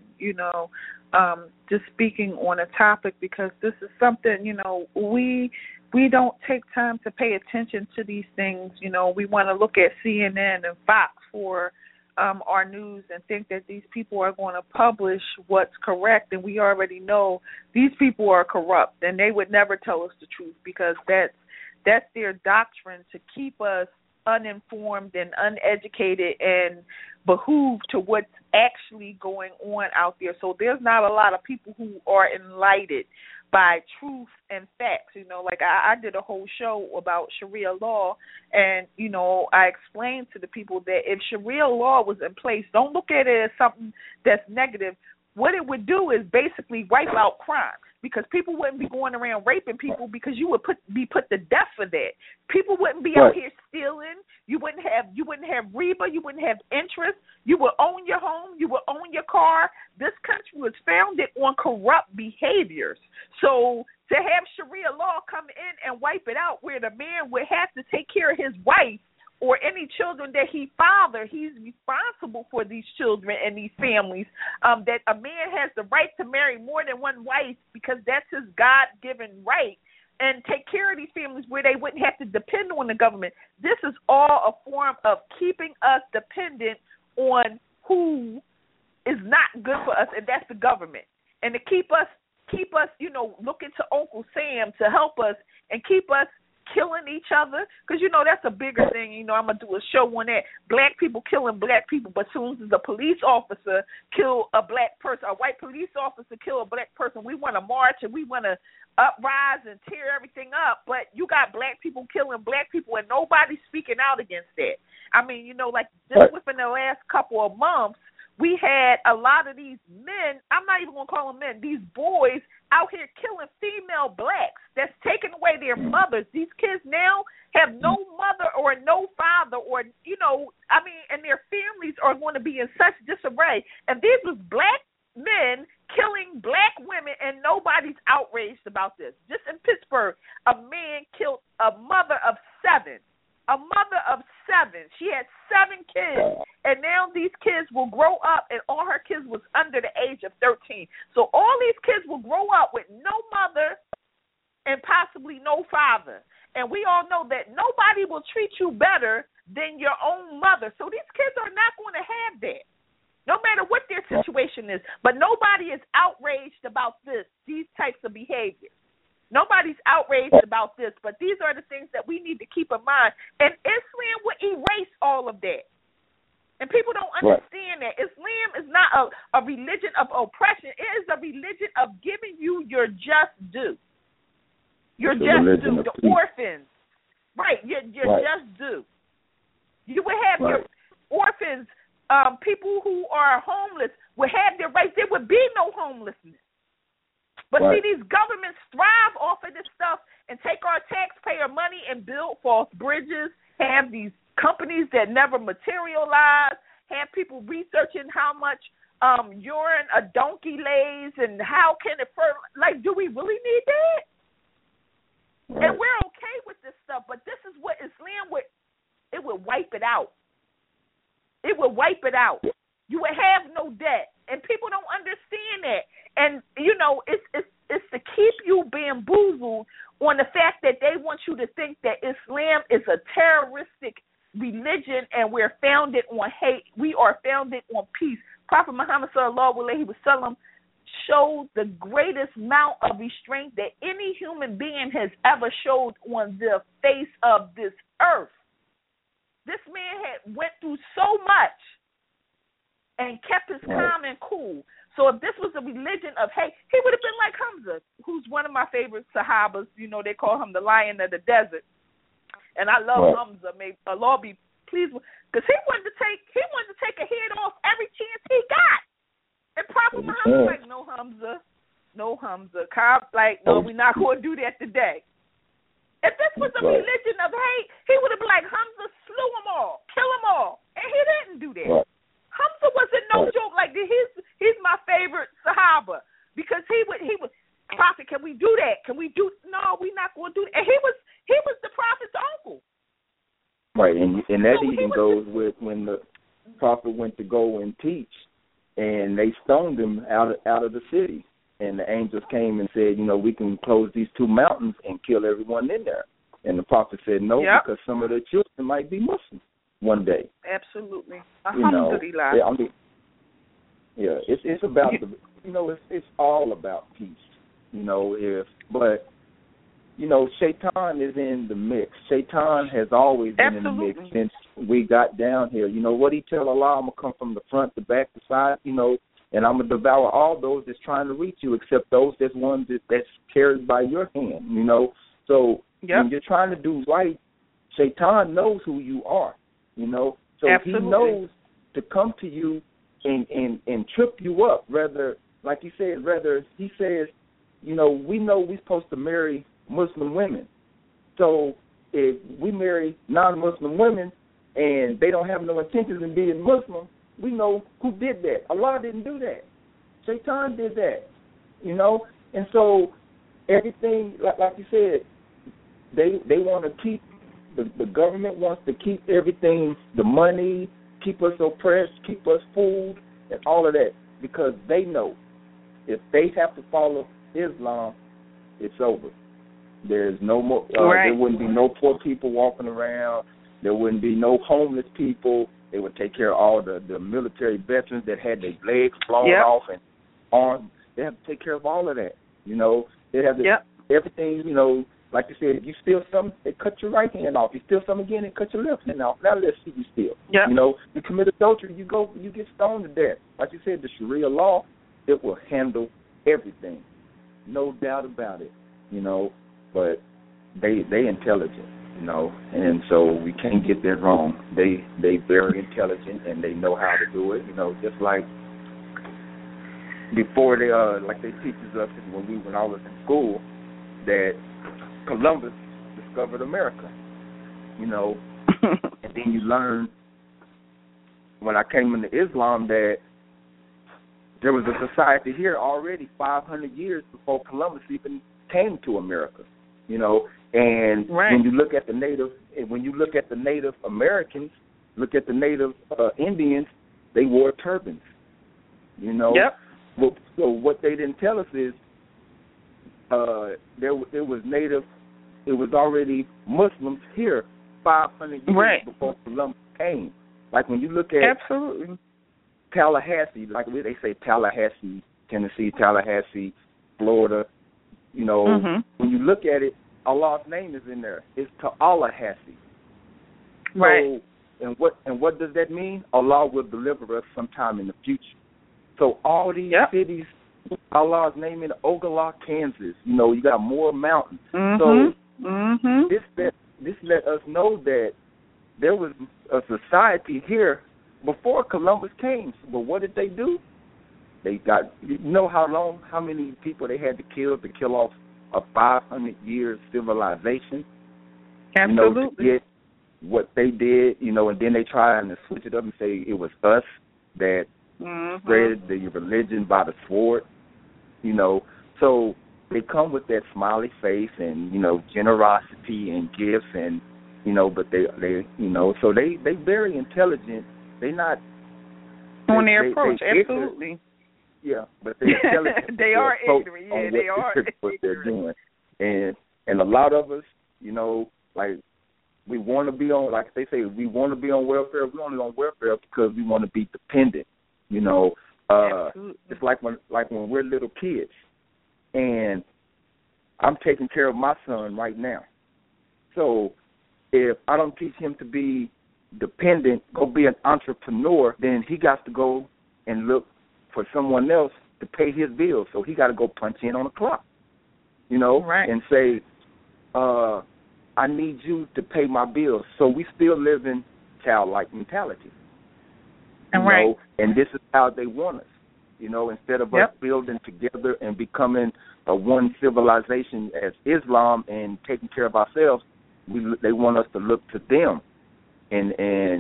just speaking on a topic, because this is something, we don't take time to pay attention to these things. We want to look at CNN and Fox for our news and think that these people are going to publish what's correct, and we already know these people are corrupt, and they would never tell us the truth, because that's their doctrine, to keep us uninformed and uneducated and behooved to what's actually going on out there. So there's not a lot of people who are enlightened by truth and facts. Like I did a whole show about Sharia law, and, I explained to the people that if Sharia law was in place, don't look at it as something that's negative. What it would do is basically wipe out crime, because people wouldn't be going around raping people, because you would be put to death for that. People wouldn't be out here stealing. You wouldn't have riba. You wouldn't have interest. You would own your home. You would own your car. This country was founded on corrupt behaviors. So to have Sharia law come in and wipe it out, where the man would have to take care of his wife or any children that he fathered, he's responsible for these children and these families, that a man has the right to marry more than one wife, because that's his God-given right, and take care of these families where they wouldn't have to depend on the government. This is all a form of keeping us dependent on who is not good for us, and that's the government. And to keep us, looking to Uncle Sam to help us and keep us killing each other, because that's a bigger thing. I'm gonna do a show on that. Black people killing black people, but as soon as a police officer kill a black person, a white police officer kill a black person, we want to march and we want to uprise and tear everything up. But you got black people killing black people, and nobody's speaking out against that. I mean, like just within the last couple of months, we had a lot of these men, I'm not even going to call them men, these boys out here killing female blacks that's taking away their mothers. These kids now have no mother or no father, or, and their families are going to be in such disarray. And these was black men killing black women, and nobody's outraged about this. Just in Pittsburgh, a man killed a mother of 7. A mother of 7. She had 7 kids, and now these kids will grow up, and all her kids was under the age of 13. So all these kids will grow up with no mother and possibly no father. And we all know that nobody will treat you better than your own mother. So these kids are not going to have that, no matter what their situation is. But nobody is outraged about these types of behaviors. Nobody's outraged about this, but these are the things that we need to keep in mind. And Islam will erase all of that. And people don't understand that. Islam is not a religion of oppression. It is a religion of giving you your just due. Your just due. The orphans. Right, your just due. You would have your orphans, people who are homeless, would have their rights. There would be no homelessness. But see, these governments thrive off of this stuff and take our taxpayer money and build false bridges, have these companies that never materialize, have people researching how much urine a donkey lays and how can it do we really need that? And we're okay with this stuff, but this is what Islam would wipe it out. It would wipe it out. You would have no debt, and people don't understand that. And it's to keep you bamboozled on the fact that they want you to think that Islam is a terroristic religion and we're founded on hate. We are founded on peace. Prophet Muhammad sallallahu alaihi wasallam showed the greatest amount of restraint that any human being has ever showed on the face of this earth. This man had went through so much and kept his calm and cool. So if this was a religion of hate, he would have been like Hamza, who's one of my favorite Sahabas. They call him the Lion of the Desert. And I love Hamza. May Allah be pleased with, because he wanted to take a head off every chance he got. And Prophet Muhammad was like, no, Hamza. No, we're not going to do that today. If this was a religion of hate, he would have been like, Hamza, slew them all, kill them all. And he didn't do that. Hamza wasn't no joke. Like, he's my favorite Sahaba, because he would Prophet, can we do that? No, we're not going to do that. And he was the Prophet's uncle. Right, and that even goes with when the prophet went to go and teach, and they stoned him out of the city. And the angels came and said, we can close these 2 mountains and kill everyone in there. And the prophet said no, because some of their children might be Muslim one day. Absolutely. Alhamdulillah. It's about it's all about peace. But Shaitan is in the mix. Shaitan has always been in the mix since we got down here. What he tell Allah? I'm gonna come from the front, the back, the side. And I'm gonna devour all those that's trying to reach you, except those that's carried by your hand. So when you're trying to do right, Shaitan knows who you are. So he knows to come to you and trip you up. Rather, like he said, he says, we know we're supposed to marry Muslim women. So if we marry non-Muslim women and they don't have no intentions in being Muslim, we know who did that. Allah didn't do that. Shaitan did that. And so everything, like you said, they want to keep, the government wants to keep everything, the money, keep us oppressed, keep us fooled, and all of that, because they know if they have to follow Islam, it's over. There's no more. There wouldn't be no poor people walking around. There wouldn't be no homeless people. They would take care of all the military veterans that had their legs blown off and arms. They have to take care of all of that. They have to, everything. Like you said, if you steal something, they cut your right hand off. You steal something again, they cut your left hand off. Now let's see you steal. Yep. You commit adultery, you get stoned to death. Like you said, the Sharia law, it will handle everything, no doubt about it. But they intelligent, and so we can't get that wrong. They very intelligent and they know how to do it. Just like before they teaches us when I was in school that Columbus discovered America, and then you learn when I came into Islam that there was a society here already 500 years before Columbus even came to America, and when you look at the Native Americans, look at the Native Indians, they wore turbans, Well, so what they didn't tell us is there was already Muslims here 500 years before Columbus came. Like when you look at Tallahassee, like they say Tallahassee, Tennessee, Tallahassee, Florida, when you look at it, Allah's name is in there. It's Tallahassee. Right. So, and what does that mean? Allah will deliver us sometime in the future. So all these cities, Allah's name in Ogallala, Kansas. You got more mountains. So this let us know that there was a society here before Columbus came. But what did they do? They got, how many people they had to kill off a 500 year civilization. Absolutely. To get what they did, and then they try and switch it up and say it was us that spread the religion by the sword. So they come with that smiley face and generosity and gifts and but they so they very intelligent. They not on their approach. Absolutely. Yeah, but they're intelligent. They are ignorant. Yeah, they are what they're doing, and a lot of us, like we want to be on, like they say, we want to be on welfare. We're only on welfare because we want to be dependent. It's like when we're little kids, and I'm taking care of my son right now. So if I don't teach him to be dependent, go be an entrepreneur, then he got to go and look for someone else to pay his bills. So he got to go punch in on the clock, and say, I need you to pay my bills. So we still live in childlike mentality. And this is how they want us, instead of us building together and becoming a one civilization as Islam and taking care of ourselves, they want us to look to them and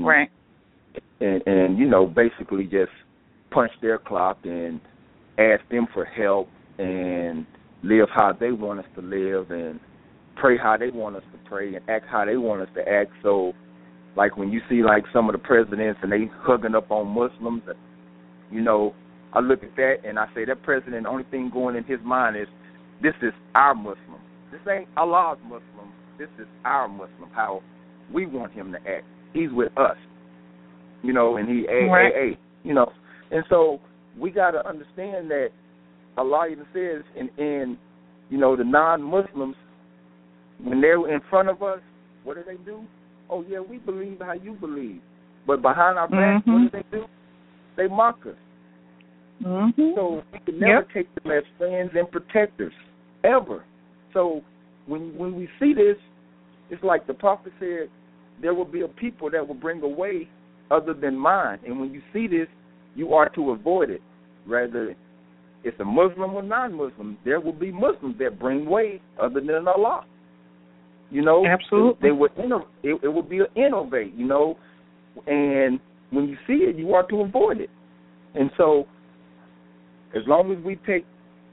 basically just punch their clock and ask them for help and live how they want us to live and pray how they want us to pray and act how they want us to act. So Like when you see like some of the presidents and they hugging up on Muslims, and, you know, I look at that and I say that president, the only thing going in his mind is, this is our Muslim. This ain't Allah's Muslim. This is our Muslim, how we want him to act. He's with us, you know, and he, you know. And so we got to understand that Allah even says in, you know, the non-Muslims, when they're in front of us, what do? Oh, yeah, we believe how you believe. But behind our back, what do? They mock us. So we can never take them as friends and protectors, ever. So when we see this, it's like the prophet said, there will be a people that will bring a way other than mine. And when you see this, you are to avoid it. Rather, it's a Muslim or non-Muslim. There will be Muslims that bring way other than Allah. You know? Absolutely. They would it will be an innovate, you know? And when you see it, you are to avoid it. And so, as long as we take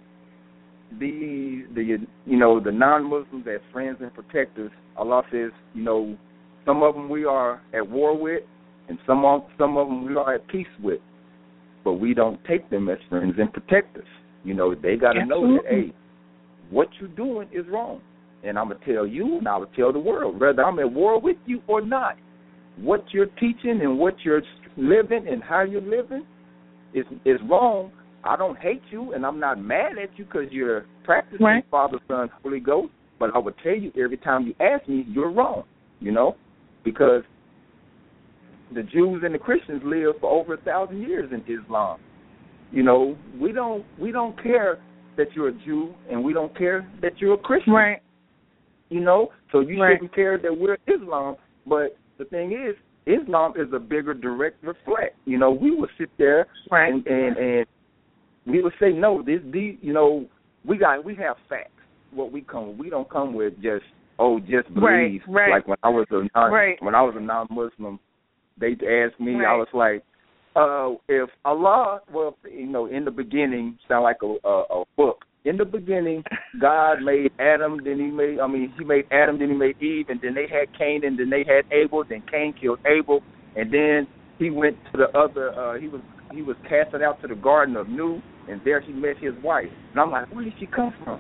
the non-Muslims as friends and protectors, Allah says, you know, some of them we are at war with, and some of them we are at peace with, but we don't take them as friends and protectors. You know, they got to know that, hey, what you're doing is wrong, and I'm gonna tell you, and I will tell the world, whether I'm at war with you or not. What you're teaching and what you're living and how you're living is wrong. I don't hate you, and I'm not mad at you because you're practicing Father, Son, Holy Ghost, but I will tell you every time you ask me, you're wrong, you know, because the Jews and the Christians lived for over 1,000 years in Islam. You know, we don't care that you're a Jew, and we don't care that you're a Christian. Right. You know, so you shouldn't care that we're Islam, but the thing is, Islam is a bigger direct reflect. You know, we would sit there and we would say, no, you know, we have facts. What we don't come with just believe. Like when I was a non-Muslim, they asked me, I was like, if Allah, well, you know, in the beginning, sound like a book. In the beginning, God made Adam, he made Adam, then he made Eve, and then they had Cain, and then they had Abel, then Cain killed Abel, and then he went to the other, he was casted out to the Garden of Nu, and there he met his wife. And I'm like, where did she come from?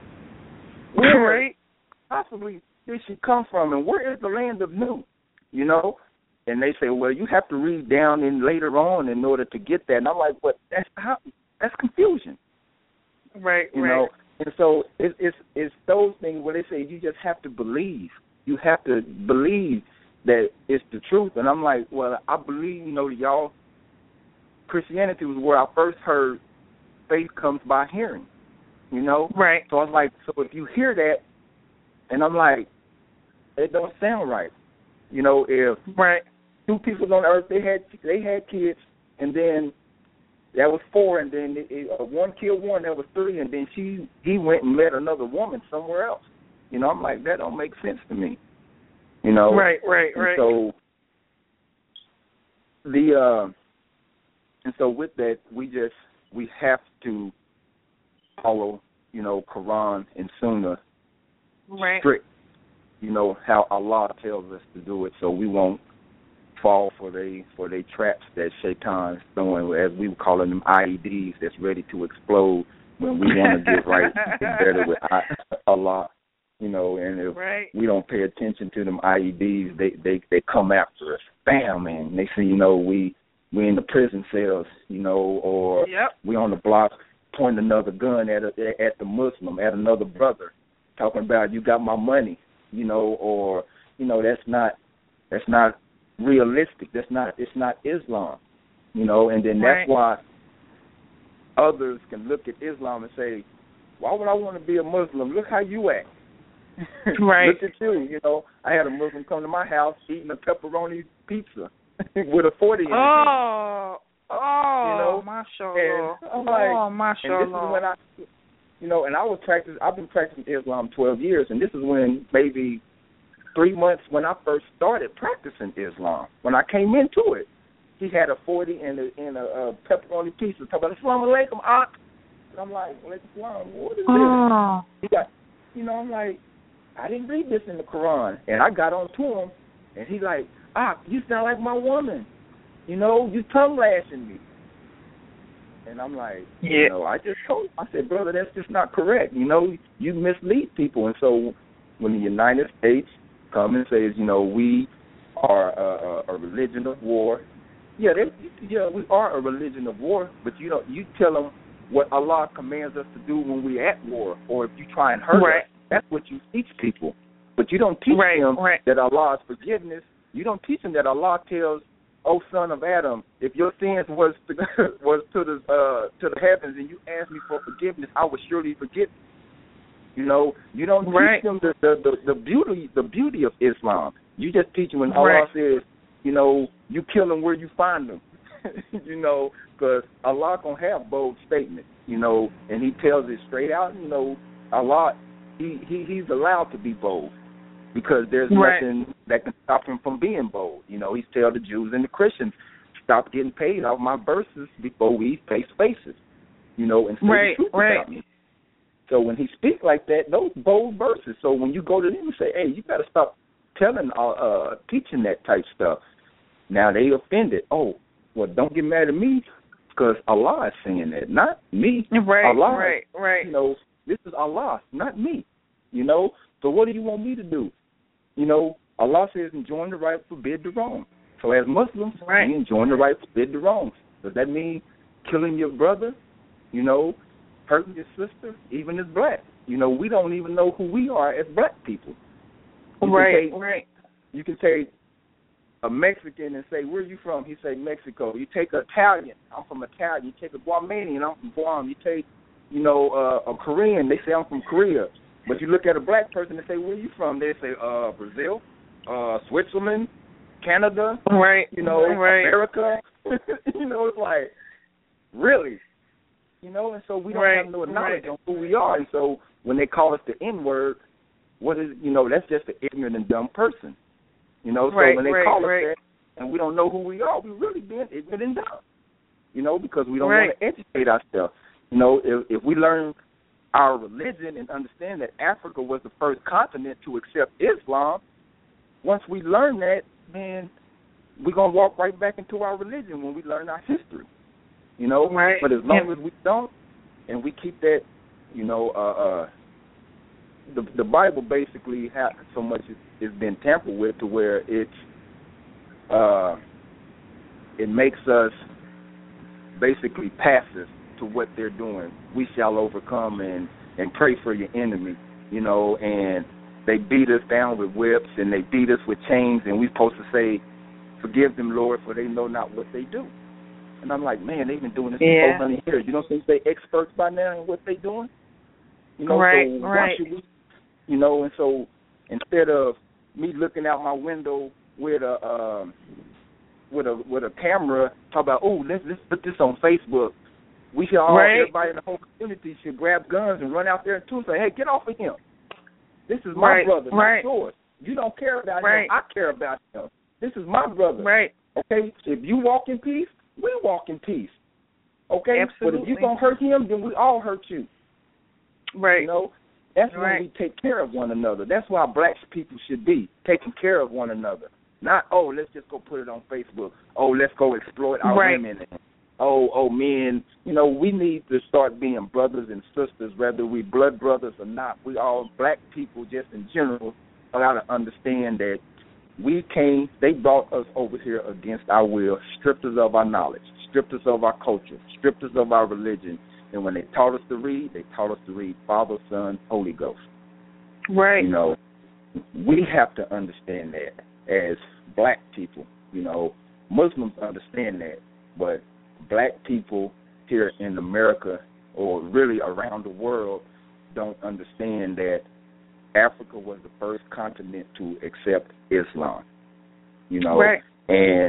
Where possibly did she come from, and where is the land of Nu? You know? And they say, well, you have to read down in later on in order to get that. And I'm like, what? That's confusion. You know? And so it's those things where they say you just have to believe. You have to believe that it's the truth. And I'm like, well, I believe, you know, y'all, Christianity was where I first heard faith comes by hearing, you know? So I was like, so if you hear that, and I'm like, it don't sound right. You know, if two people on earth, they had kids, and then that was 4, and then one killed one, that was 3, and then he went and met another woman somewhere else. You know, I'm like, that don't make sense to me. You know? So and so with that, we have to follow, you know, Quran and Sunnah strict, you know, how Allah tells us to do it, so we won't fall for they traps that Shaitan's throwing, as we were calling them IEDs, that's ready to explode when we want to get right and get better with Allah, you know. And if we don't pay attention to them IEDs, they come after us, bam, and they say, you know, we in the prison cells, you know, or we on the block pointing another gun at the Muslim, at another brother, talking about you got my money, you know, or you know, that's not realistic. It's not Islam, you know. And then that's why others can look at Islam and say, why would I want to be a Muslim? Look how you act. Look at you. You know, I had a Muslim come to my house eating a pepperoni pizza with a 40 in it. You know, mashallah. And I'm like, mashallah. And this is when I've been practicing Islam 12 years, and this is when maybe 3 months when I first started practicing Islam. When I came into it, he had a 40 and a pepperoni pizza. Talking about Assalamu alaikum, Ak. And I'm like, Islam, what is this? He got, you know, I'm like, I didn't read this in the Quran. And I got on to him, and he like, you sound like my woman. You know, you tongue lashing me. And I'm like, you know, I just told him, I said, brother, that's just not correct. You know, you mislead people. And so when the United States come and says, you know, we are a religion of war, we are a religion of war, but you tell them what Allah commands us to do when we're at war, or if you try and hurt us. That's what you teach people. But you don't teach them that Allah's forgiveness. You don't teach them that Allah tells, "O son of Adam, if your sins was to the heavens and you asked me for forgiveness, I would surely forgive you." You know, you don't teach them the beauty of Islam. You just teach them when Allah says, you know, you kill them where you find them. You know, because Allah gonna have bold statements. You know, and He tells it straight out. You know, Allah, He's allowed to be bold, because there's nothing that can stop him from being bold. You know, he's telling the Jews and the Christians, stop getting paid off my verses before we face faces, you know, and say the truth about me. So when he speaks like that, those bold verses. So when you go to them and say, hey, you got to stop teaching that type stuff. Now they offended. Oh, well, don't get mad at me because Allah is saying that, not me. Allah, you know, this is Allah, not me, you know. So what do you want me to do? You know, Allah says enjoin the right, forbid the wrong. So as Muslims, we enjoin the right, forbid the wrong. Does that mean killing your brother, you know, hurting your sister, even as black? You know, we don't even know who we are as black people. You can take a Mexican and say, where are you from? He say, Mexico. You take an Italian, I'm from Italian. You take a Guamanian, I'm from Guam. You take, you know, a Korean, they say I'm from Korea. But you look at a black person and say, where are you from? They say, Brazil, Switzerland, Canada, you know, America. You know, it's like, really? You know, and so we don't have no knowledge on who we are. And so when they call us the N-word, what is, you know, that's just an ignorant and dumb person. You know, so when they call us that and we don't know who we are, we really being ignorant and dumb. You know, because we don't want to educate ourselves. You know, if we learn our religion and understand that Africa was the first continent to accept Islam, once we learn that, man, we're going to walk right back into our religion when we learn our history. You know, but as long as we don't, and we keep that, you know, the Bible basically has so much has been tampered with to where it makes us basically passive to what they're doing. We shall overcome and pray for your enemy, you know, and they beat us down with whips and they beat us with chains, and we're supposed to say, forgive them, Lord, for they know not what they do. And I'm like, man, they've been doing this for 400 years. You don't think they're experts by now in what they're doing? You know, so why should we, you know, and so instead of me looking out my window with a camera, talk about, oh, let's put this on Facebook. We should all, everybody in the whole community should grab guns and run out there and say, hey, get off of him. This is my brother, not yours. You don't care about him. I care about him. This is my brother. Okay? If you walk in peace, we walk in peace. Okay? Absolutely. But if you're going to hurt him, then we all hurt you. You know? That's when we take care of one another. That's why black people should be taking care of one another. Not, oh, let's just go put it on Facebook. Oh, let's go exploit our women. Oh, men. You know, we need to start being brothers and sisters, whether we blood brothers or not. We all, black people just in general, got to understand that they brought us over here against our will, stripped us of our knowledge, stripped us of our culture, stripped us of our religion. And when they taught us to read, they taught us to read Father, Son, Holy Ghost. You know, we have to understand that as black people. You know, Muslims understand that, but black people here in America or really around the world don't understand that Africa was the first continent to accept Islam. You know, and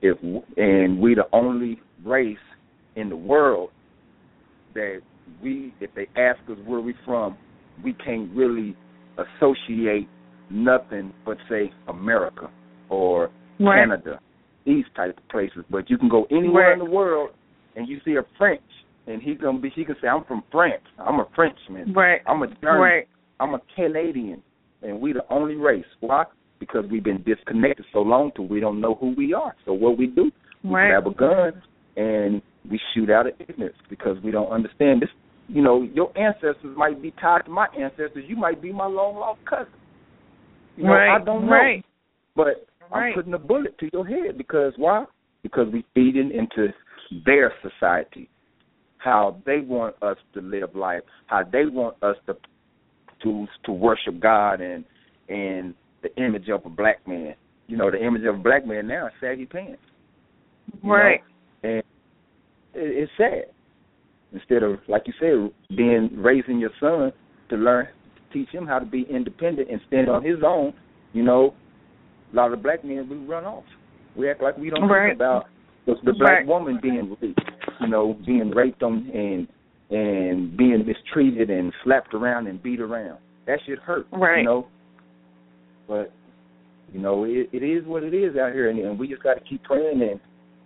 we the only race in the world that if they ask us where we from, we can't really associate nothing but say America or Canada, these type of places. But you can go anywhere in the world and you see a French, and he can say, I'm from France. I'm a Frenchman. I'm a German. I'm a Canadian. And we the only race. Why? because we've been disconnected so long till we don't know who we are. So what we do, we grab a gun and we shoot out of ignorance because we don't understand this. You know, your ancestors might be tied to my ancestors. You might be my long-lost cousin. You know, I don't know. But I'm putting a bullet to your head because why? Because we feeding into their society, how they want us to live life, how they want us to worship God and the image of a black man. You know, the image of a black man now is saggy pants. Right. Know? And it's sad. Instead of, like you said, raising your son to learn, to teach him how to be independent and stand on his own, you know, a lot of black men, we run off. We act like we don't think about the black woman being raped, you know, being raped and being mistreated and slapped around and beat around. That shit hurt, you know. But, you know, it is what it is out here, and we just got to keep praying, and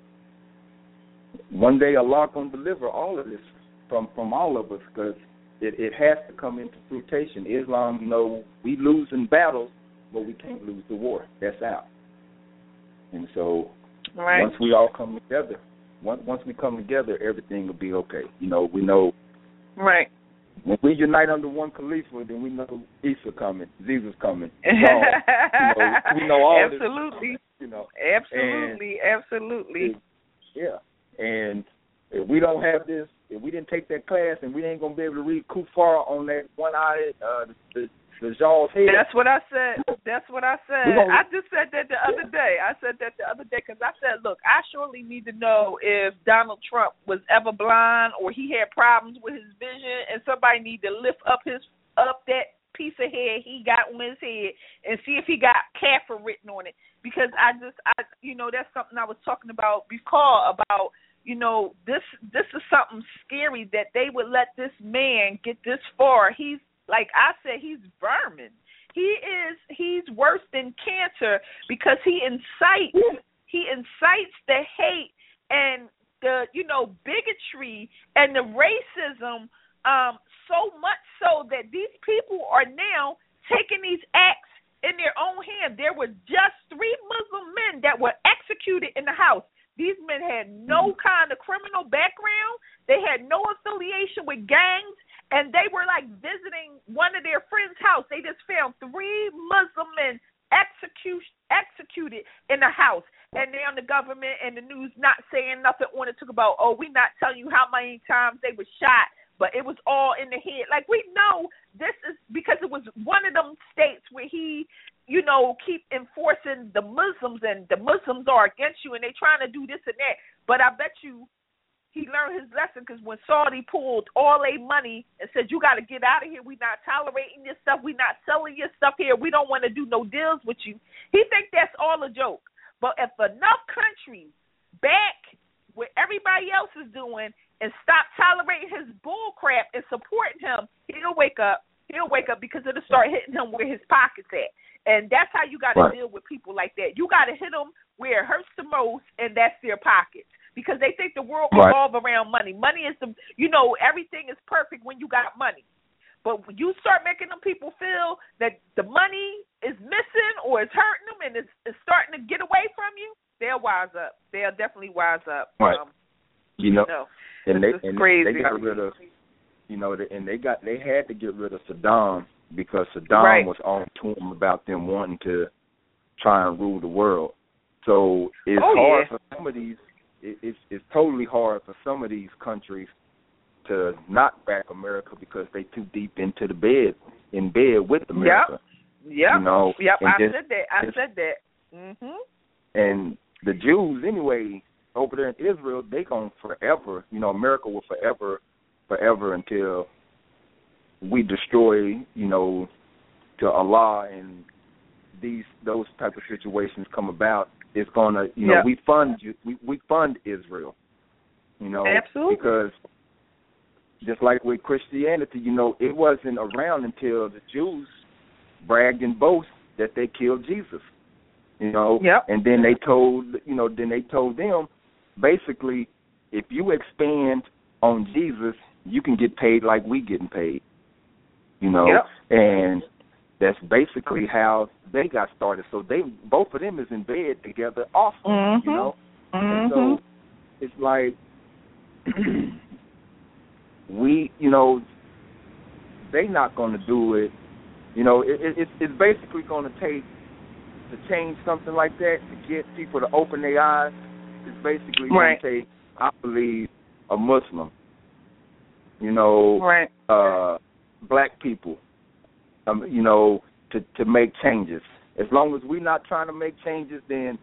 one day Allah going to deliver all of this from all of us, because it has to come into fruition. Islam, you know, we lose in battles, but we can't lose the war. That's out. And so once we all come together, once we come together, everything will be okay. You know, we know. Right. When we unite under one Khalifa, then we know Isa coming, Jesus coming. You know, we know all absolutely. This. You know, absolutely. Yeah. And if we don't have this, if we didn't take that class, and we ain't gonna be able to read Kufar on that one-eyed the Jaw's head. That's what I said. I just said that the other day. I said that the other day because I said, look, I surely need to know if Donald Trump was ever blind or he had problems with his vision, and somebody need to lift up that piece of hair he got on his head and see if he got Kaffir written on it. Because I you know, that's something I was talking about before about, you know, this is something scary that they would let this man get this far. He's, like I said, he's vermin. He's worse than cancer because he incites the hate and the, you know, bigotry and the racism so much so that these people are now taking these acts in their own hand. There were just 3 Muslim men that were executed in the house. These men had no kind of criminal background. They had no affiliation with gangs, and they were like visiting one of their friends' house. They just found 3 Muslim men executed in the house. And now the government and the news not saying nothing on it, talk about, we're not telling you how many times they were shot, but it was all in the head. Like, we know this is because it was one of them states where he, you know, keep enforcing the Muslims, and the Muslims are against you, and they trying to do this and that. But I bet you he learned his lesson, because when Saudi pulled all their money and said, you got to get out of here, we're not tolerating your stuff, we're not selling your stuff here, we don't want to do no deals with you, he think that's all a joke. But if enough countries back what everybody else is doing and stop tolerating his bull crap and supporting him, he'll wake up. He'll wake up, because it'll start hitting him where his pocket's at. And that's how you got to deal with people like that. You got to hit them where it hurts the most, and that's their pockets. Because they think the world revolves around money. Money is everything is perfect when you got money. But when you start making them people feel that the money is missing or it's hurting them and it's starting to get away from you, they'll wise up. They'll definitely wise up. Right. And crazy. They got rid of, and they had to get rid of Saddam, because Saddam was on to them about them wanting to try and rule the world. So it's hard for some of these. It's totally hard for some of these countries to knock back America, because they too deep into in bed with America. Yep. I said that. Mhm. And the Jews, anyway, over there in Israel, they going forever. America will forever until we destroy, to Allah, and those type of situations come about. It's gonna, we fund Israel, absolutely, because just like with Christianity, it wasn't around until the Jews bragged and boast that they killed Jesus, and then they told them, basically, if you expand on Jesus, you can get paid like we getting paid, and that's basically how they got started. So both of them is in bed together also, you know. And so it's like we, you know, they not going to do it. You know, it's basically going to take to change something like that, to get people to open their eyes. It's basically going to take, I believe, a Muslim, you know, black people, you know, to make changes. As long as we're not trying to make changes, then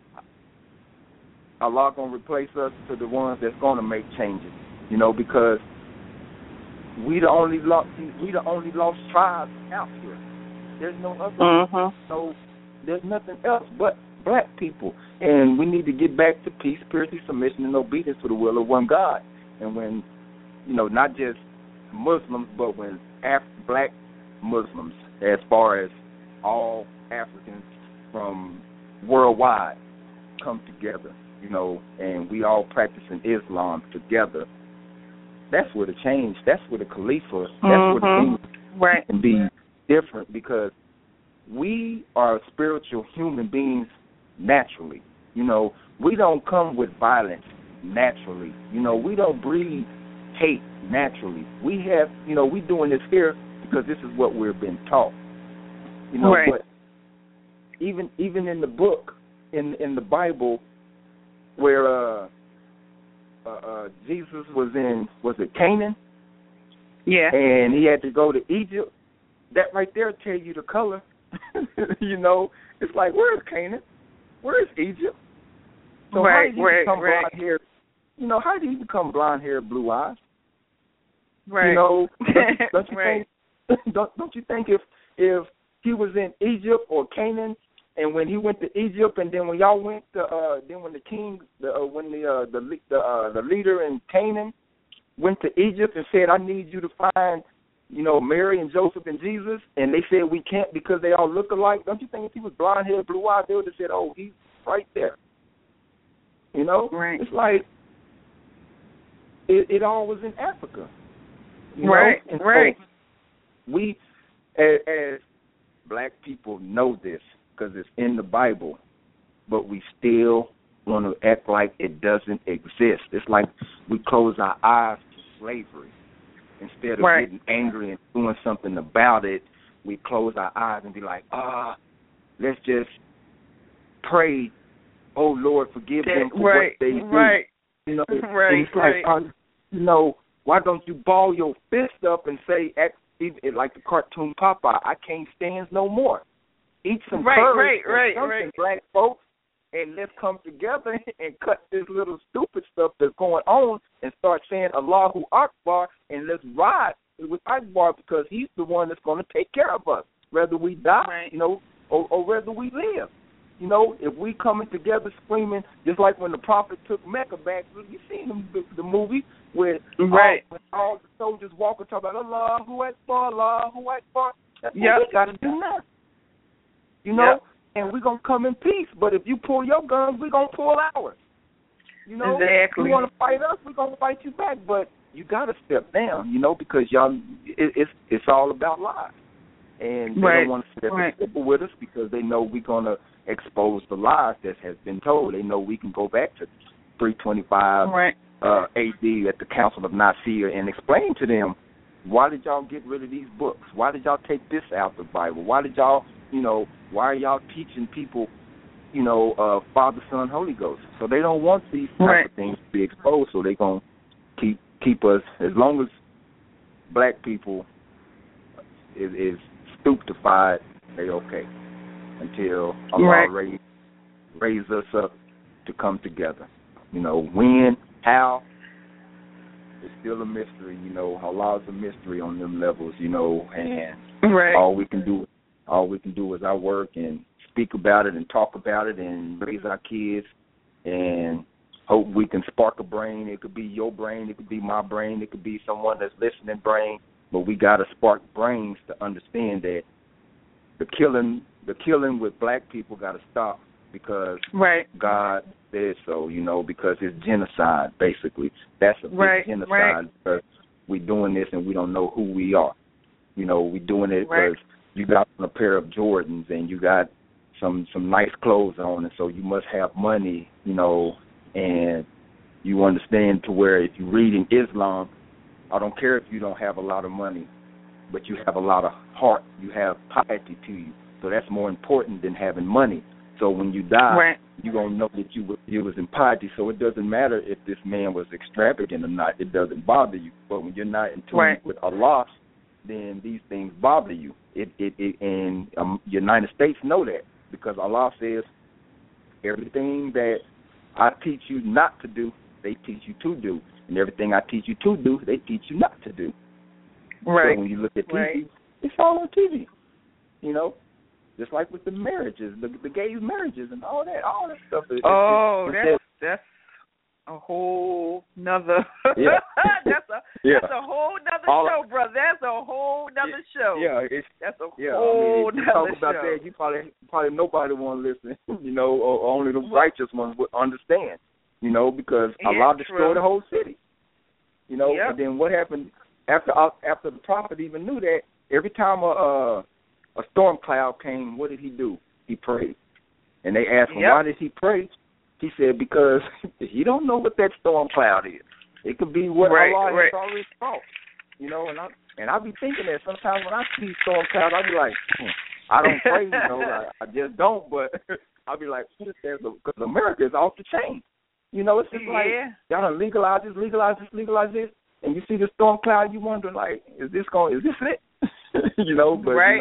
Allah going to replace us to the ones that's going to make changes, you know, because we the only lost tribes out here. There's no other, so there's nothing else but black people, and we need to get back to peace, purity, submission, and obedience to the will of one God. And when, you know, not just Muslims, but when black Muslims, as far as all Africans from worldwide, come together, you know, and we all practicing Islam together, that's where the change, that's where the Khalifa, that's where the things can be different, because we are spiritual human beings naturally. You know, we don't come with violence naturally. You know, we don't breed hate naturally. We have, you know, we doing this here because this is what we're being taught. You know, but even in the book, in the Bible, where Jesus was it Canaan? Yeah. And he had to go to Egypt. That right there tell you the color. You know, it's like, where's Canaan? Where's Egypt? So how did he become blonde hair? You know, how did he become blonde hair, blue eyes? You know, don't you think? Don't you think if he was in Egypt or Canaan, and when he went to Egypt, and then when y'all went to then when the king, when the leader in Canaan went to Egypt and said, I need you to find, you know, Mary and Joseph and Jesus, and they said we can't because they all look alike. Don't you think if he was blonde hair, blue eyes, they would have said, oh, he's right there. You know? It's like it all was in Africa. You know? And so we, as black people, know this because it's in the Bible, but we still want to act like it doesn't exist. It's like we close our eyes to slavery. Instead of getting angry and doing something about it, we close our eyes and be like, let's just pray, oh, Lord, forgive them for what they do. You know, and it's like, you know, why don't you ball your fist up and say, like the cartoon Popeye, I can't stand no more. Eat some courage or something, black folks, and let's come together and cut this little stupid stuff that's going on and start saying Allahu Akbar, and let's ride with Akbar, because he's the one that's going to take care of us, whether we die, you know, or whether we live. You know, if we coming together screaming, just like when the Prophet took Mecca back, you seen the movie where all the soldiers walk and talk about Allahu Akbar, Allahu Akbar. That's what we got to do now. You know? And we're going to come in peace. But if you pull your guns, we're going to pull ours. You know? Exactly. You want to fight us, we're going to fight you back. But you got to step down, you know, because y'all, it's all about lies. And they don't want to step with us because they know we're going to expose the lies that has been told. They know we can go back to 325 AD at the Council of Nicaea and explain to them, why did y'all get rid of these books? Why did y'all take this out of the Bible? Why did y'all, you know, why are y'all teaching people, you know, Father, Son, Holy Ghost? So they don't want these type of things to be exposed, so they're going to keep us, as long as black people is stupefied, they okay, until Allah raise us up to come together. You know, when, how, it's still a mystery, you know. Allah's a mystery on them levels, you know, and all we can do is our work and speak about it and talk about it and raise our kids and hope we can spark a brain. It could be your brain, it could be my brain, it could be someone that's listening brain, but we got to spark brains to understand that the killing with black people got to stop, because God said so, you know, because it's genocide, basically. That's a big genocide, because we're doing this and we don't know who we are. You know, we're doing it because you got on a pair of Jordans and you got some nice clothes on, and so you must have money, you know, and you understand to where if you read in Islam, I don't care if you don't have a lot of money, but you have a lot of heart, you have piety to you. So that's more important than having money. So when you die, right. you're going to know that you was in piety. So it doesn't matter if this man was extravagant or not. It doesn't bother you. But when you're not in tune right. with Allah, then these things bother you. And United States know that, because Allah says everything that I teach you not to do, they teach you to do. And everything I teach you to do, they teach you not to do. Right. So when you look at TV, right. it's all on TV, you know, just like with the marriages, the gay marriages and all that stuff. That's a whole nother. Yeah. that's a whole nother show, brother. That's a whole nother show. Yeah, that's a whole nother talk about show. that, you probably nobody want to listen, you know, or only the righteous ones would understand, you know, because Allah destroyed the whole city, you know. Yep. And then what happened after the prophet even knew that? Every time a storm cloud came, what did he do? He prayed. And they asked him, why did he pray? He said, because he don't know what that storm cloud is. It could be what Allah has already thought. You know, and I be thinking that sometimes when I see storm clouds, I be like, I don't pray, you know, I just don't, but I be like, because America is off the chain. You know, it's just like, y'all done legalize this, and you see the storm cloud, you wonder, like, is this it? You know, but right.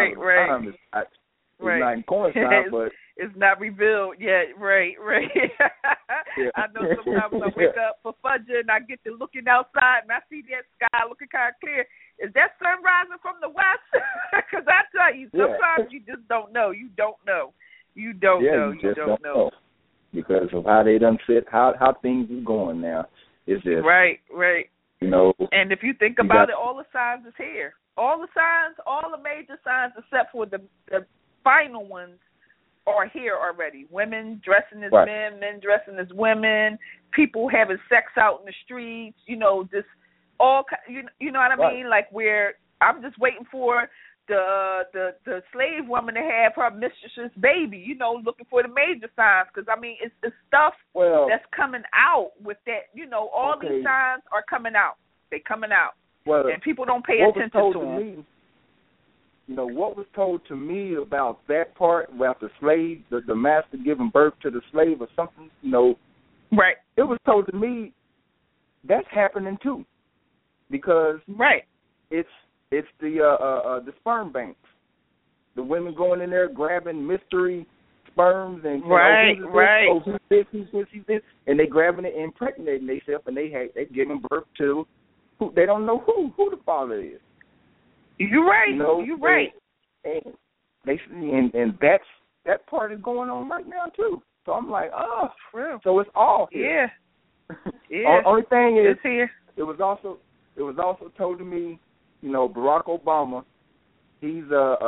It's not in coincide, but it's not revealed yet. Right. Yeah. I know sometimes I wake up for Fajr and I get to looking outside and I see that sky looking kind of clear. Is that sun rising from the west? Because I tell you, sometimes you just don't know. You don't know. You don't know. Because of how they done sit, how things are going now. It's just right. You know. And if you think about it, all the signs is here. All the major signs except for the final ones are here already. Women dressing as men, men dressing as women, people having sex out in the streets, you know, just all, you know what I mean? Like where I'm just waiting for the slave woman to have her mistress's baby, you know, looking for the major signs, because, I mean, it's stuff that's coming out with that, you know, all these signs are coming out. They're coming out. Well, and people don't pay attention to them. You know, what was told to me about that part, about the slave, the master giving birth to the slave or something, you know. Right. It was told to me that's happening too, because it's the sperm banks, the women going in there grabbing mystery sperms and who's this, and they grabbing it and impregnating themselves, and they giving birth to who they don't know who the father is. You're right. You know, you're right. And that's that part is going on right now too. So I'm like, so it's all here. Yeah. Only thing is, it's here. It was also told to me, you know, Barack Obama, he's